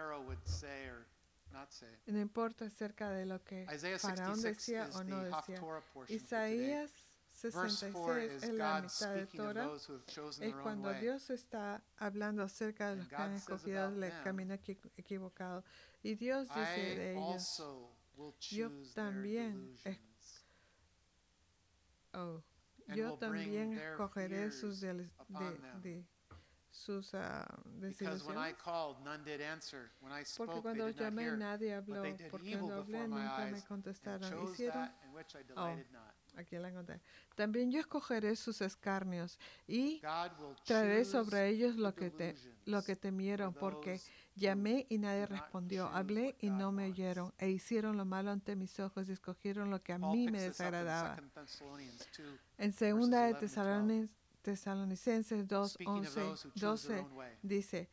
No importa acerca de lo que Faraón decía o no decía. Isaías 66 es la mitad de Torah. Es cuando Dios está hablando acerca de los que han escogido el camino equivocado. Y Dios dice de ellos, yo también escogeré sus desilusiones. Porque cuando llamé nadie habló, porque cuando hablé nunca me contestaron. Aquí la encontré. También yo escogeré sus escarnios y traeré sobre ellos lo que temieron, porque llamé y nadie respondió, hablé y no me oyeron, e hicieron lo malo ante mis ojos y escogieron lo que a mí me desagradaba. En 2 de Tesalonicenses 2:11-12 dice,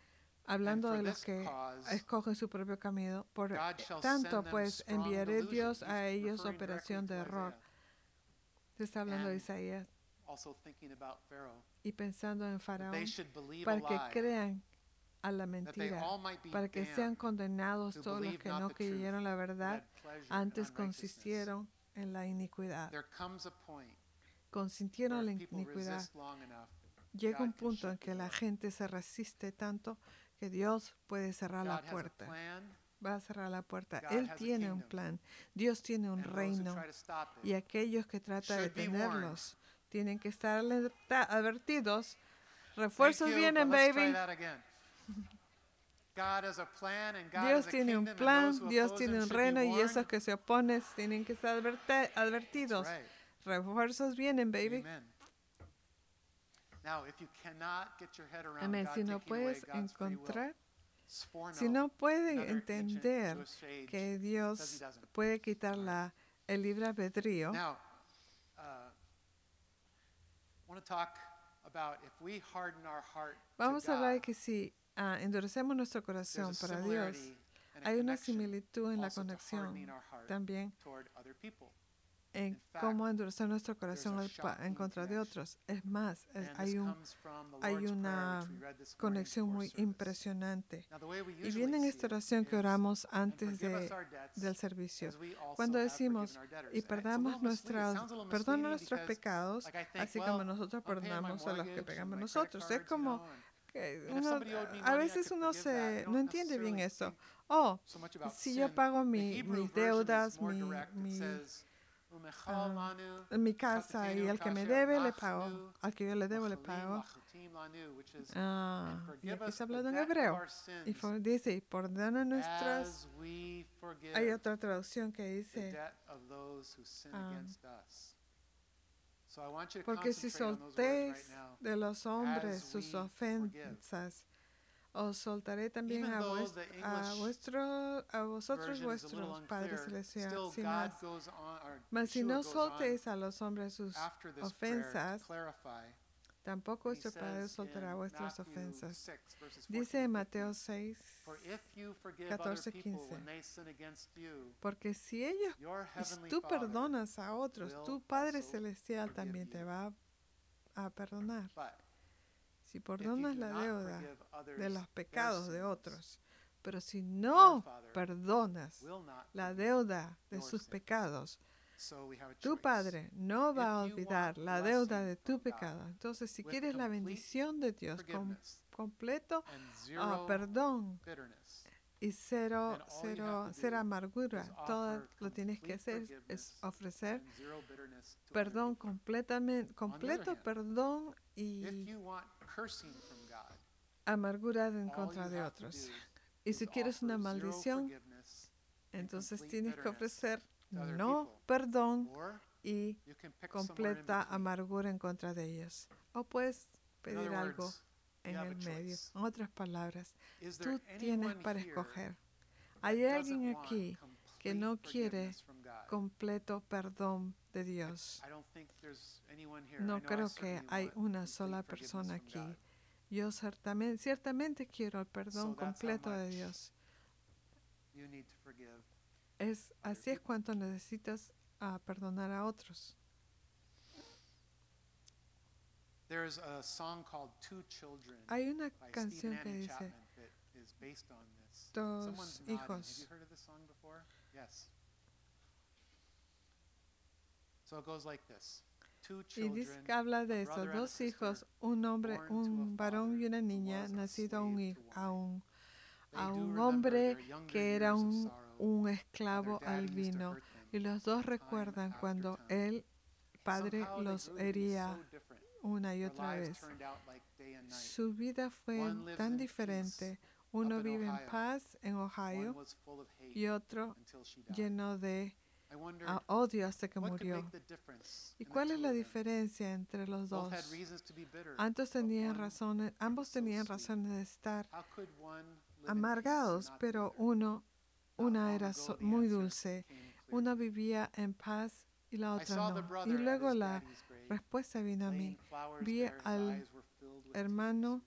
hablando for de los this que cause, escogen su propio camino. Por God shall tanto, send them pues strong enviaré delusion. Dios He's a ellos referring operación de directly to error. Isaiah. Se está hablando de And Isaías Also thinking about Pharaoh, y pensando en that they Faraón should believe a para que lie, crean a la that they mentira, all might be para que sean damned condenados who todos los believe que not no the truth, creyeron la but verdad, had pleasure in antes unrighteousness. consistieron en la iniquidad. There comes a point Consintieron where en if la people iniquidad. resist long enough, Llega God un can punto shut en the que la door. gente se resiste tanto que Dios puede cerrar God la has a puerta. plan, Va a cerrar la puerta. God Él has a tiene un kingdom, plan. Dios tiene un and those who reino. try to stop Y it aquellos que tratan de should be warned. detenerlos tienen que estar advertidos. Thank Refuerzos you, vienen, but let's try baby. that again. God has a plan and God Dios has a tiene un kingdom, and those plan, who Dios oppose tiene him un should be reino y warned. esos que se oponen tienen que estar That's advertidos. right. Refuerzos vienen, baby. Amen. Now, if you cannot get your head around Amén. God Si no taking away puedes God's free will, encontrar, sforno, si no puedes another ancient entender Jewish sage, que says he Dios doesn't. puede quitar el libre albedrío, Now, I want to talk about if we harden our heart vamos to a hablar de God, que si endurecemos nuestro there's corazón a para Dios, similarity and a hay una connection similitud en la also to conexión hardening our heart también toward other people. en In fact, cómo endurecer nuestro corazón there's a en contra de shocking otros. Es más, And hay this un comes from the hay Lord's Prayer, una which we read this morning conexión before muy service. impresionante. Now, the way we Y usually viene en see esta it oración que is, oramos and antes forgive us our debts del servicio. as we also Cuando have decimos, forgiven our debtors. y It's a perdona little misleading. It sounds a little perdona misleading nuestros because, pecados, like, I think, así well, como nosotros I'm paying my perdonamos a los que mortgage and pegamos my nosotros. credit Es cards, como and if uno, somebody owed me a money, I veces could uno forgive that. I no don't entiende bien necessarily eso. think Oh, so much about si yo sin. pago The mis Hebrew version deudas, is more direct. It says, mi casa y al que me debe le pago, al que yo le debo le pago. Y aquí está hablando en hebreo. Y dice, y perdona nuestras. Hay otra traducción que dice, porque si soltéis de los hombres sus ofensas, os soltaré también a vosotros vuestros padres celestiales. Mas si no soltéis a los hombres sus ofensas, tampoco vuestro Padre soltará vuestras ofensas. Dice en Mateo 6, 14, 15. Porque si tú perdonas a otros, tu Padre Celestial también te va a perdonar. Si perdonas la deuda de los pecados de otros, pero si no perdonas la deuda de sus pecados, tu Padre no va a olvidar la deuda de tu pecado. Entonces, si quieres la bendición de Dios con completo perdón y cero amargura, todo lo tienes que hacer es ofrecer perdón completo perdón y amargura en contra de otros. Y si quieres una maldición, entonces tienes que ofrecer no perdón y completa amargura en contra de ellos. O puedes pedir algo en el medio. En otras palabras, tú tienes para escoger. ¿Hay alguien aquí que no quiere completo perdón de Dios? No creo que hay una sola persona aquí. Yo ciertamente quiero el perdón completo de Dios. Así es cuanto necesitas perdonar a otros. Hay una canción que dice dos hijos. Y dice que habla de eso, dos hijos, un varón y una niña, nacido a un hombre que era un esclavo albino. Y los dos recuerdan cuando el padre los hería una y otra vez. Su vida fue tan diferente. Uno vive en paz en Ohio y otro lleno de odio hasta que murió. ¿Y cuál es la diferencia entre los dos? Ambos tenían razones de estar amargados, pero una era muy dulce. Una vivía en paz y la otra no. Y luego la respuesta vino a mí. Vi al hermano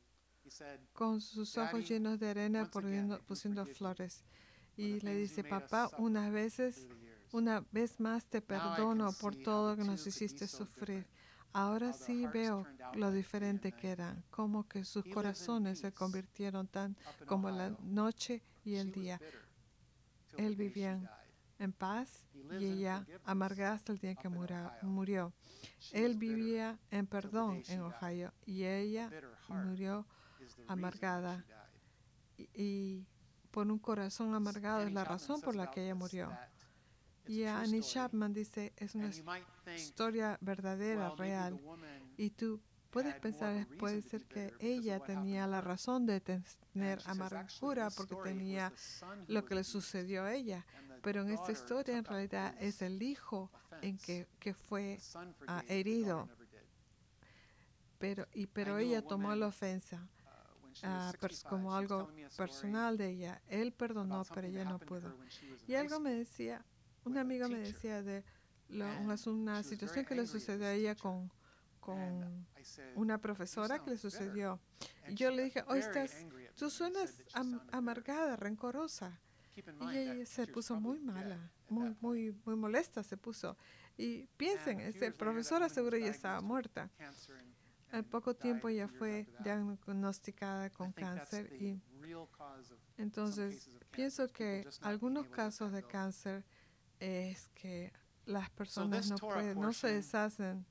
con sus ojos llenos de arena pusiendo flores. Y le dice, papá, una vez más te perdono por todo que nos hiciste sufrir. Ahora sí veo lo diferente que eran, como que sus corazones se convirtieron tan como la noche y el día. Él vivía en paz y ella amargada hasta el día que murió. Él vivía en perdón en Ohio y ella murió amargada. Y por un corazón amargado es la razón por la que ella murió. Y Annie Chapman dice, es una historia verdadera, real. Y tú puedes pensar, puede ser que ella tenía la razón de tener amargura porque tenía lo que le sucedió a ella. Pero en esta historia en realidad es el hijo en que fue herido. Pero ella tomó la ofensa como algo personal de ella. Él perdonó, pero ella no pudo. Y algo me decía, un amigo me decía de una situación que le sucedió a ella con una profesora que le sucedió. Y yo le dije, tú suenas amargada, rencorosa. Y ella se puso muy mala, muy molesta se puso. Y piensen, esa profesora seguro ya estaba muerta. Al poco tiempo ella fue diagnosticada con cáncer. Y entonces pienso que algunos casos de cáncer es que las personas no se deshacen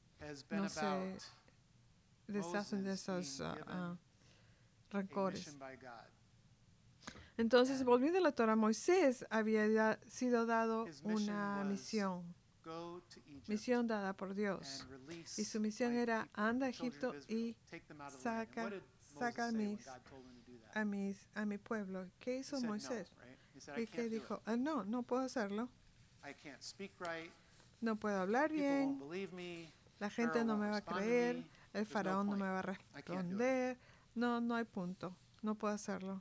de esos rencores. Entonces, volviendo a la Torah, Moisés había sido dado una misión dada por Dios. Y su misión era, anda a Egipto y saca a mi pueblo. ¿Qué hizo Moisés? Y que dijo, no puedo hacerlo. No puedo hablar bien. La gente no me va a creer. El faraón no me va a responder. No hay punto. No puedo hacerlo.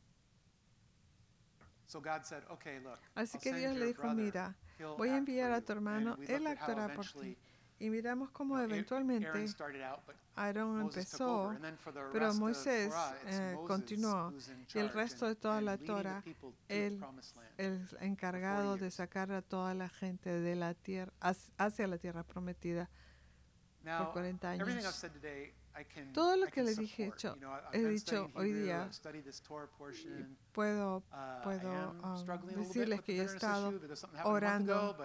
Así que Dios le dijo, mira, voy a enviar a tu hermano, él actuará por ti. Y miramos cómo eventualmente Aarón empezó, pero Moisés continuó. Y el resto de toda la Torah, él el encargado de sacar a toda la gente de la tierra hacia la tierra prometida por 40 años. Todo lo que he dicho hoy día, puedo decirles que yo he estado orando,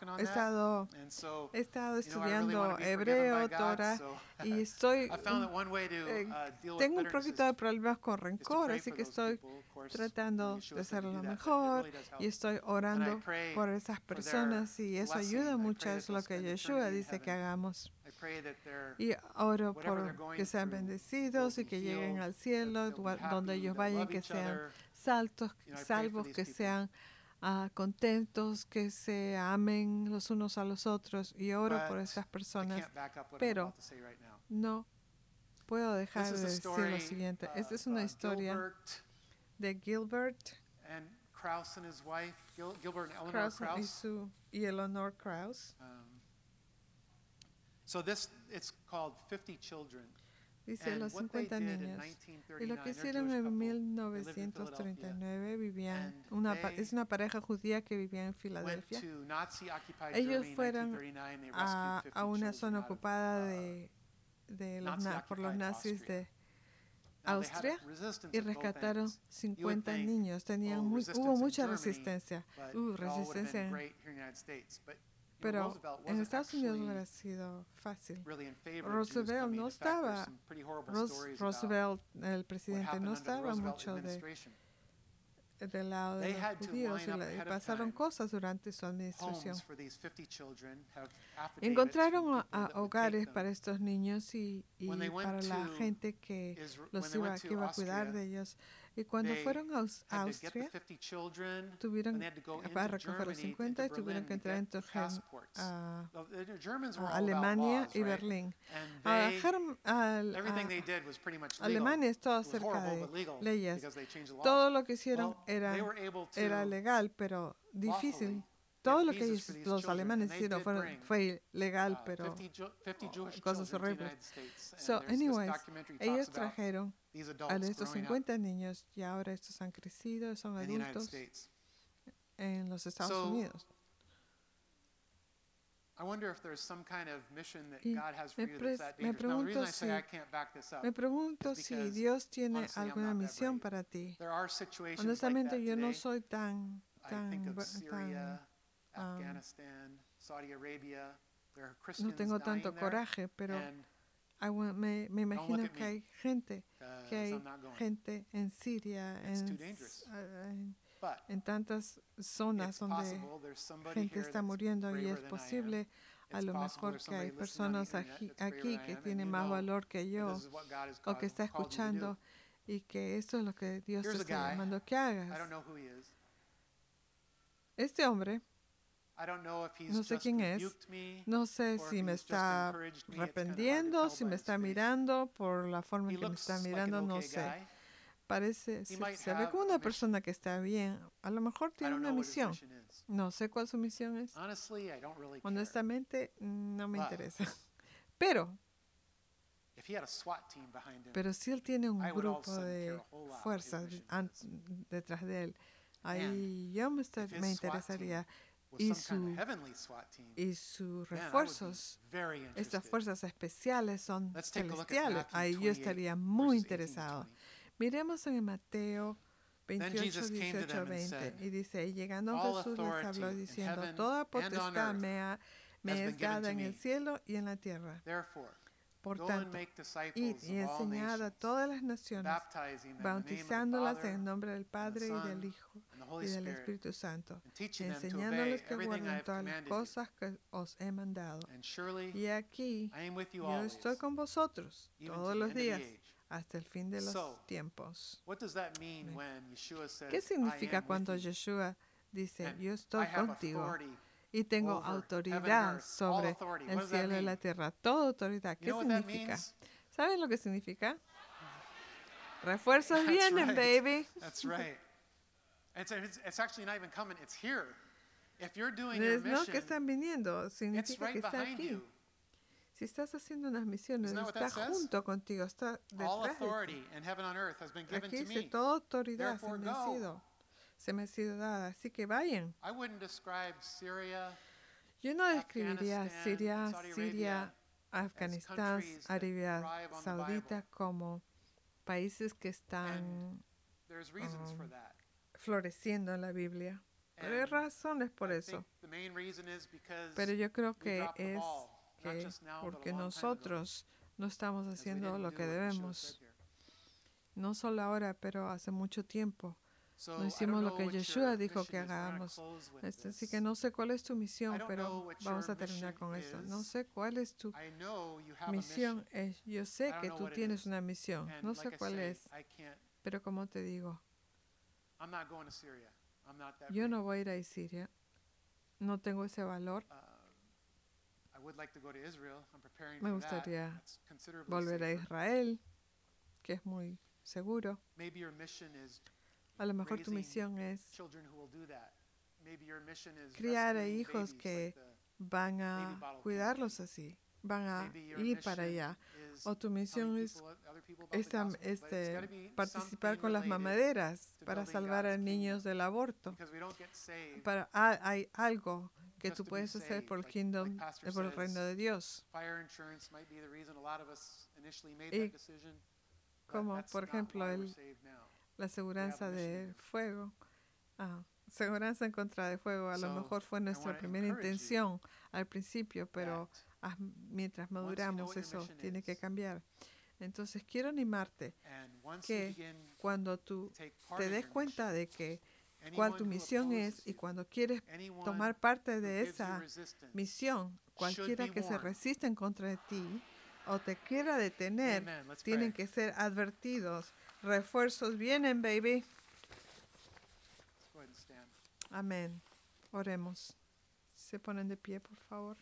he estado estudiando hebreo, Torah, y tengo un poquito de problemas con rencor, así que estoy tratando de hacerlo mejor y estoy orando por esas personas y eso ayuda mucho, es lo que Yeshua dice que hagamos. Y oro por que sean bendecidos y que lleguen al cielo, donde ellos vayan, que sean salvos, que sean contentos, que se amen los unos a los otros. Y oro por estas personas. Pero no puedo dejar de decir lo siguiente. Esta es una historia de Gilbert Krause y Eleanor Krause. It's called 50 Children. Dice los 50 niños. Y lo que hicieron en 1939 es una pareja judía que vivía en Filadelfia. Ellos fueron a una zona ocupada por los nazis de Austria y rescataron 50 niños. Hubo mucha resistencia. Pero en Estados Unidos no hubiera sido fácil. Roosevelt, el presidente, no estaba mucho del lado de los judíos y pasaron cosas durante su administración. Encontraron hogares para estos niños y para la gente que iba a cuidar de ellos. Y cuando fueron a Austria, tuvieron para recoger los 50 y tuvieron que entrar a Alemania y Berlín. Alemania estaba cerca de leyes. Todo lo que hicieron era legal, pero difícil todo lo que los alemanes hicieron fue ilegal, pero cosas horribles. So, anyways, ellos trajeron a estos 50 niños y ahora estos han crecido, son adultos en los Estados Unidos. Me pregunto si Dios tiene alguna misión para ti. Honestamente, yo no soy tan no tengo tanto coraje, pero me imagino que hay gente en Siria, en tantas zonas donde gente está muriendo y es posible a lo mejor que hay personas aquí que tienen más valor que yo o que está escuchando y que esto es lo que Dios te está llamando que hagas. Este hombre, no sé quién es, no sé si me está arrepentiendo, si me está mirando por la forma en que me está mirando, no sé. Se ve como una persona que está bien. A lo mejor tiene una misión. No sé cuál su misión es. Honestamente, no me interesa. Pero si él tiene un grupo de fuerzas detrás de él, ahí yo me interesaría. Y sus refuerzos, estas fuerzas especiales son celestiales. Ahí yo estaría muy interesado. Miremos en Mateo 28, 18, 20. Y dice, y llegando Jesús les habló diciendo, toda potestad me es dada en el cielo y en la tierra. Por tanto, id y enseñad a todas las naciones, bautizándolas en el nombre del Padre y del Hijo y del Espíritu Santo, enseñándoles que guarden todas las cosas que os he mandado. Y aquí yo estoy con vosotros todos los días hasta el fin de los tiempos. ¿Qué significa cuando Yeshua dice, yo estoy contigo y tengo autoridad sobre el cielo y la tierra? Toda autoridad. ¿Qué significa? ¿Saben lo que significa? Refuerzos vienen, baby. That's right. It's actually not even coming, it's here. If you're doing your mission, no que están viniendo, significa que está aquí. Si estás haciendo unas misiones, está junto contigo, está detrás de ti. Aquí dice, toda autoridad se me ha sido dada, así que vayan. Yo no describiría Siria, Afganistán, Arabia Saudita como países que están floreciendo en la Biblia. Pero hay razones por eso. Pero yo creo que es porque nosotros no estamos haciendo lo que debemos. No solo ahora, pero hace mucho tiempo. No hicimos lo que Yeshua dijo que hagamos. Así que no sé cuál es tu misión, pero vamos a terminar con eso. No sé cuál es tu misión. Yo sé que tú tienes una misión. No sé cuál es. Pero como te digo, yo no voy a ir a Siria. No tengo ese valor. Me gustaría volver a Israel, que es muy seguro. A lo mejor tu misión es criar a hijos que van a cuidarlos así, van a ir para allá. O tu misión es participar con las mamaderas para salvar a niños del aborto. Hay algo que tú puedes hacer por el reino de Dios. Y como por ejemplo la aseguranza de fuego, aseguranza en contra de fuego, a lo mejor fue nuestra primera intención al principio, pero mientras maduramos eso tiene que cambiar. Entonces quiero animarte que cuando tú te des cuenta de cuál tu misión es y cuando quieres tomar parte de esa misión, cualquiera que se resista en contra de ti o te quiera detener, tienen que ser advertidos. Refuerzos vienen, baby. Amén. Oremos. Se ponen de pie, por favor.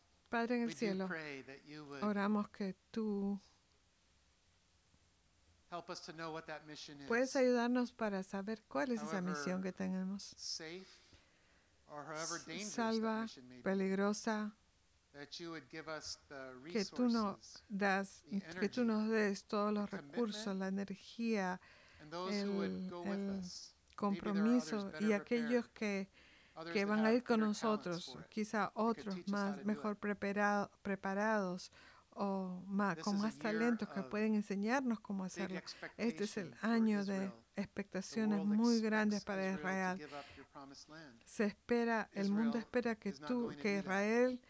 Padre en el cielo, oramos que tú help us to know what that mission Puedes is. ayudarnos para saber cuál es esa However misión que tenemos. safe or however dangerous that Salva, mission may be, peligrosa, that you would give us the que tú resources nos des todos los commitment, recursos, la energía, and those who would go with el us. compromiso y aquellos que van a ir con nosotros, quizá otros mejor preparados o con más talentos que pueden enseñarnos cómo hacerlo. Este es el año de expectaciones muy grandes para Israel. El mundo espera que Israel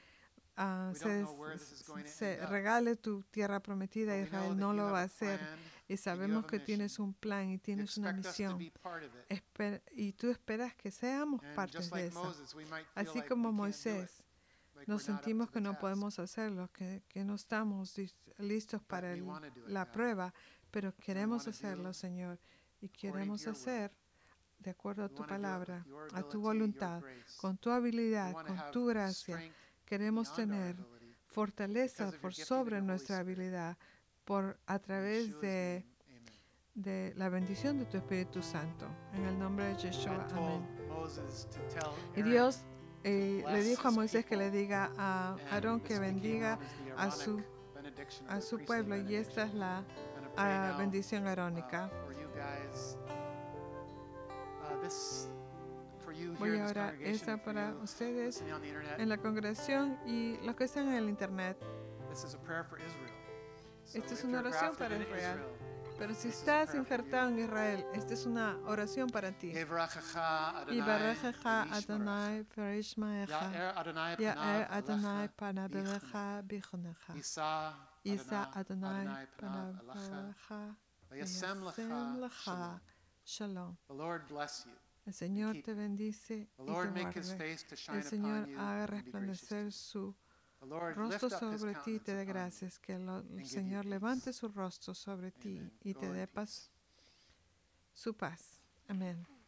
se regale tu tierra prometida. Israel no lo va a hacer. Y sabemos que tienes un plan y tienes una misión. Y tú esperas que seamos partes de eso. Así como Moisés, nos sentimos que no podemos hacerlo, que no estamos listos para la prueba, pero queremos hacerlo, Señor. Y queremos hacer de acuerdo a tu palabra, a tu voluntad, con tu habilidad, con tu gracia. Queremos tener fortaleza por sobre nuestra habilidad a través de la bendición de tu Espíritu Santo. En el nombre de Yeshua, amén. Y Dios le dijo a Moisés que le diga a Aarón que bendiga a su pueblo, y esta es la bendición arónica. Voy a orar esta para ustedes en la congregación y los que están en el internet. Esta es una oración para Israel. Pero si estás injertado en Israel, esta es una oración para ti. Yivarechecha Adonai v'yishmerecha, Ya'er Adonai panav elecha b'chonecha, Yisa Adonai panav elecha v'yasem lecha shalom. El Señor te bendice y te guarde. El Señor haga resplandecer su rostro sobre ti y te dé gracias. Que el Señor levante su rostro sobre ti y te dé paz, su paz. Amén.